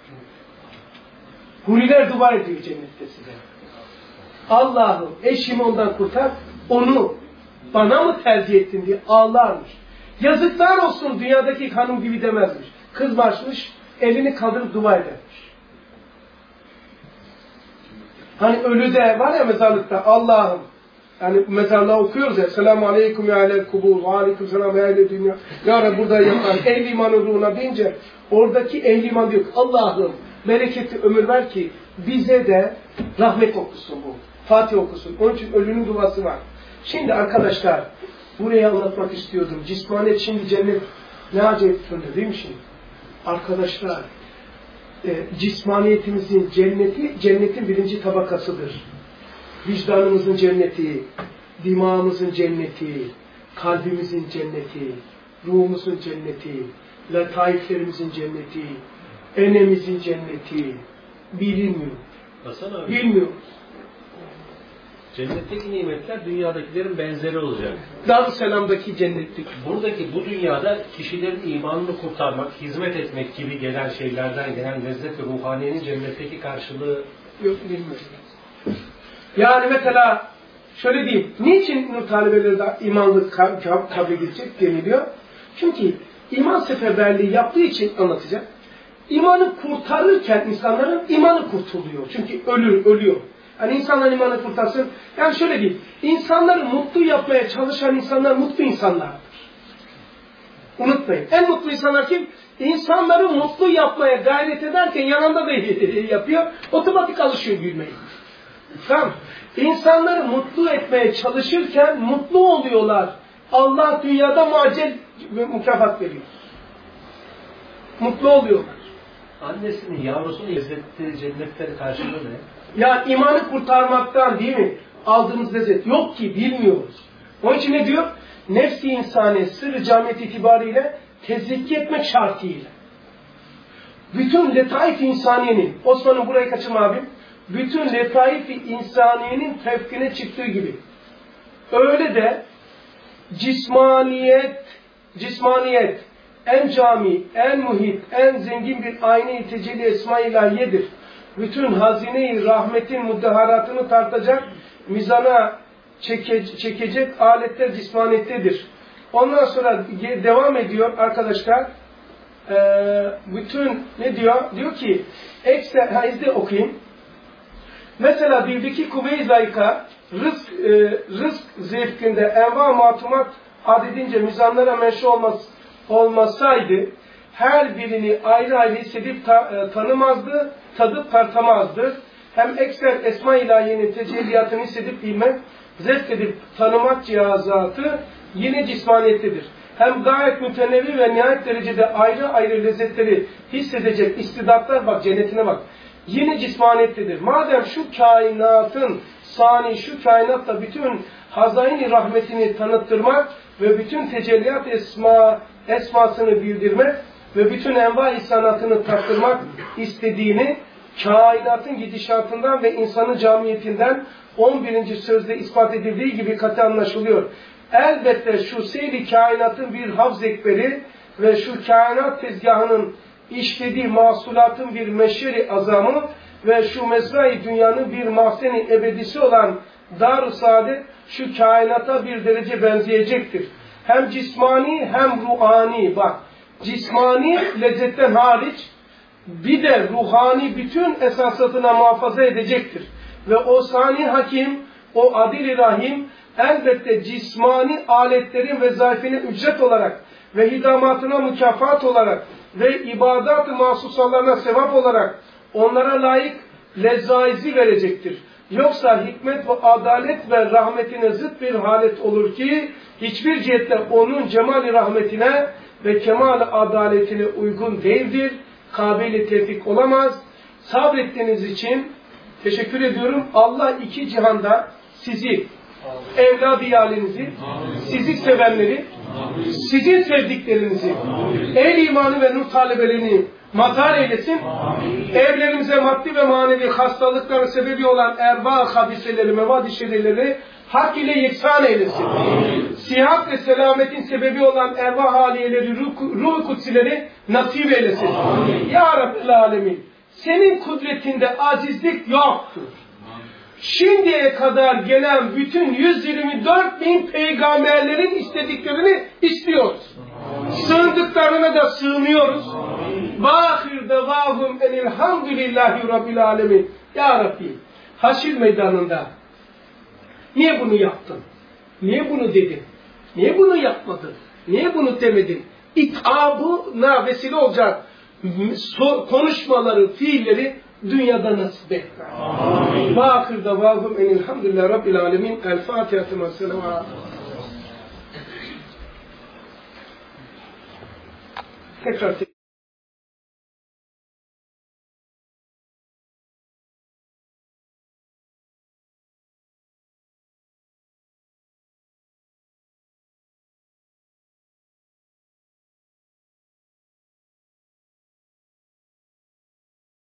Huriler dua ediyor cennette size. Allah'ım eşimi ondan kurtar. Onu bana mı tercih ettin diye ağlarmış. Yazıklar olsun dünyadaki hanım gibi demezmiş. Kız başmış elini kaldırıp dua edermiş. Hani ölüde var ya mezarlıkta Allah'ım yani mezarlığa okuyoruz ya selamun aleyküm ya alel kubur ve aleyküm selam ya alel dünya ya Rabbi burada yapan ehli iman ruhuna deyince oradaki ehli iman diyor Allah'ım bereketli ömür ver ki bize de rahmet okusun bu. Fatih okusun. Onun için ölünün duası var. Şimdi arkadaşlar burayı anlatmak istiyordum. Cismaniyet şimdi cennet ne acayip türlü değil mi şimdi? Arkadaşlar cismaniyetimizin cenneti cennetin birinci tabakasıdır. Vicdanımızın cenneti, dimağımızın cenneti, kalbimizin cenneti, ruhumuzun cenneti, letaiflerimizin cenneti, enemizin cenneti. Bilinmiyor. Hasan abi. Bilmiyoruz. Cennetteki nimetler dünyadakilerin benzeri olacak. Darüsselam'daki cennetlik. Buradaki bu dünyada kişilerin imanını kurtarmak, hizmet etmek gibi gelen şeylerden gelen lezzet ve ruhaniyenin cennetteki karşılığı yok bilmiyorum. Yani mesela şöyle diyeyim, niçin nur talebeleri de imanlık kabul edecek deniliyor? Çünkü iman seferberliği yaptığı için anlatacak. İmanı kurtarırken insanların imanı kurtuluyor. Çünkü ölüyor. Yani insanların imanı kurtarsın. Yani şöyle diyeyim, insanları mutlu yapmaya çalışan insanlar mutlu insanlardır. Unutmayın. En mutlu insanlar kim? İnsanları mutlu yapmaya gayret ederken yanında da yapıyor. Otomatik alışıyor gülmeye. Tamam. İnsanları mutlu etmeye çalışırken mutlu oluyorlar. Allah dünyada muaccel mükafat veriyor. Mutlu oluyorlar. Annesinin yavrusunu izlettiği cennetleri karşılığı ne? Yani imanı kurtarmaktan değil mi? Aldığımız lezzet yok ki bilmiyoruz. Onun için ne diyor? Nefsi insani sırrı camiyet itibariyle tezekki etmek şartıyla. Bütün letaif insaniyenin, Osman'ın burayı kaçırma abim, bütün letaif insaniyenin tevkine çıktığı gibi. Öyle de cismaniyet en cami, en muhit, en zengin bir ayna-i tecelli esma-i ilahiyedir. Bütün hazine-i rahmetin muddeharatını tartacak, mizana çekecek aletler cismaniyettedir. Ondan sonra devam ediyor arkadaşlar. Bütün ne diyor? Diyor ki, izle okuyayım. Mesela birdeki kuvve-i zayika, rızk zevkinde enva matumat adedince mizanlara meşru olmasaydı, her birini ayrı ayrı hissedip tanımazdı, tadıp tartamazdı. Hem ekser esma-i ilahiyenin tecelliyatını hissedip bilmek, zevk edip tanımak cihazatı yine cismaniyettedir. Hem gayet mütenevi ve nihayet derecede ayrı ayrı lezzetleri hissedecek istidatlar, bak cennetine bak, yine cismaniyettedir. Madem şu kainatın sani, şu kainatta bütün hazain-i rahmetini tanıttırmak ve bütün tecelliyat esmasını bildirmek ve bütün enva-i sanatını tattırmak istediğini kainatın gidişatından ve insanın camiyetinden 11. sözde ispat edildiği gibi katı anlaşılıyor. Elbette şu seyri kainatın bir havz ekberi ve şu kainat tezgahının işlediği mahsulatın bir meşeri azamı ve şu mezra-i dünyanın bir mahzeni ebedisi olan dar-ı saadet şu kainata bir derece benzeyecektir. Hem cismani hem ruhani, bak cismani lezzetten hariç bir de ruhani bütün esasatına muhafaza edecektir. Ve o sani hakim, o adil-i rahim elbette cismani aletlerin vezayfini ücret olarak ve hidamatına mükafat olarak ve ibadat-ı mahsusalarına sevap olarak onlara layık lezzaizi verecektir. Yoksa hikmet ve adalet ve rahmetine zıt bir halet olur ki hiçbir cihette onun cemal-i rahmetine ve kemal-i adaletine uygun değildir. Kabil-i tevfik olamaz. Sabrettiğiniz için teşekkür ediyorum. Allah iki cihanda sizi, evlad-ı iyalinizi, sizi sevenleri, sizin sevdiklerinizi, el imanı ve nur talebelerini mazhar eylesin. Evlerimize maddi ve manevi hastalıkların sebebi olan erba-ı habiseleri, mevad-i şerileri hak ile yeksan eylesin. Sihat ve selametin sebebi olan erva haliyeleri, ruh-u kutsileri nasip eylesin. Ya Rabbil Alemin, senin kudretinde acizlik yoktur. Şimdiye kadar gelen bütün 124.000 peygamberlerin istediklerini istiyoruz. Sığındıklarına da sığınıyoruz. Vâhir devâhum enilhamdülillahi Rabbil Alemin. Ya Rabbi, haşir meydanında niye bunu yaptın? Niye bunu dedin? Niye bunu yapmadın? Niye bunu demedin? İtabına vesile olacak konuşmaları, fiilleri dünyada nasip et. Vâhir devâhum enilhamdülillahi Rabbil Alemin. El Fatiha-tü Meselavat. Tekrar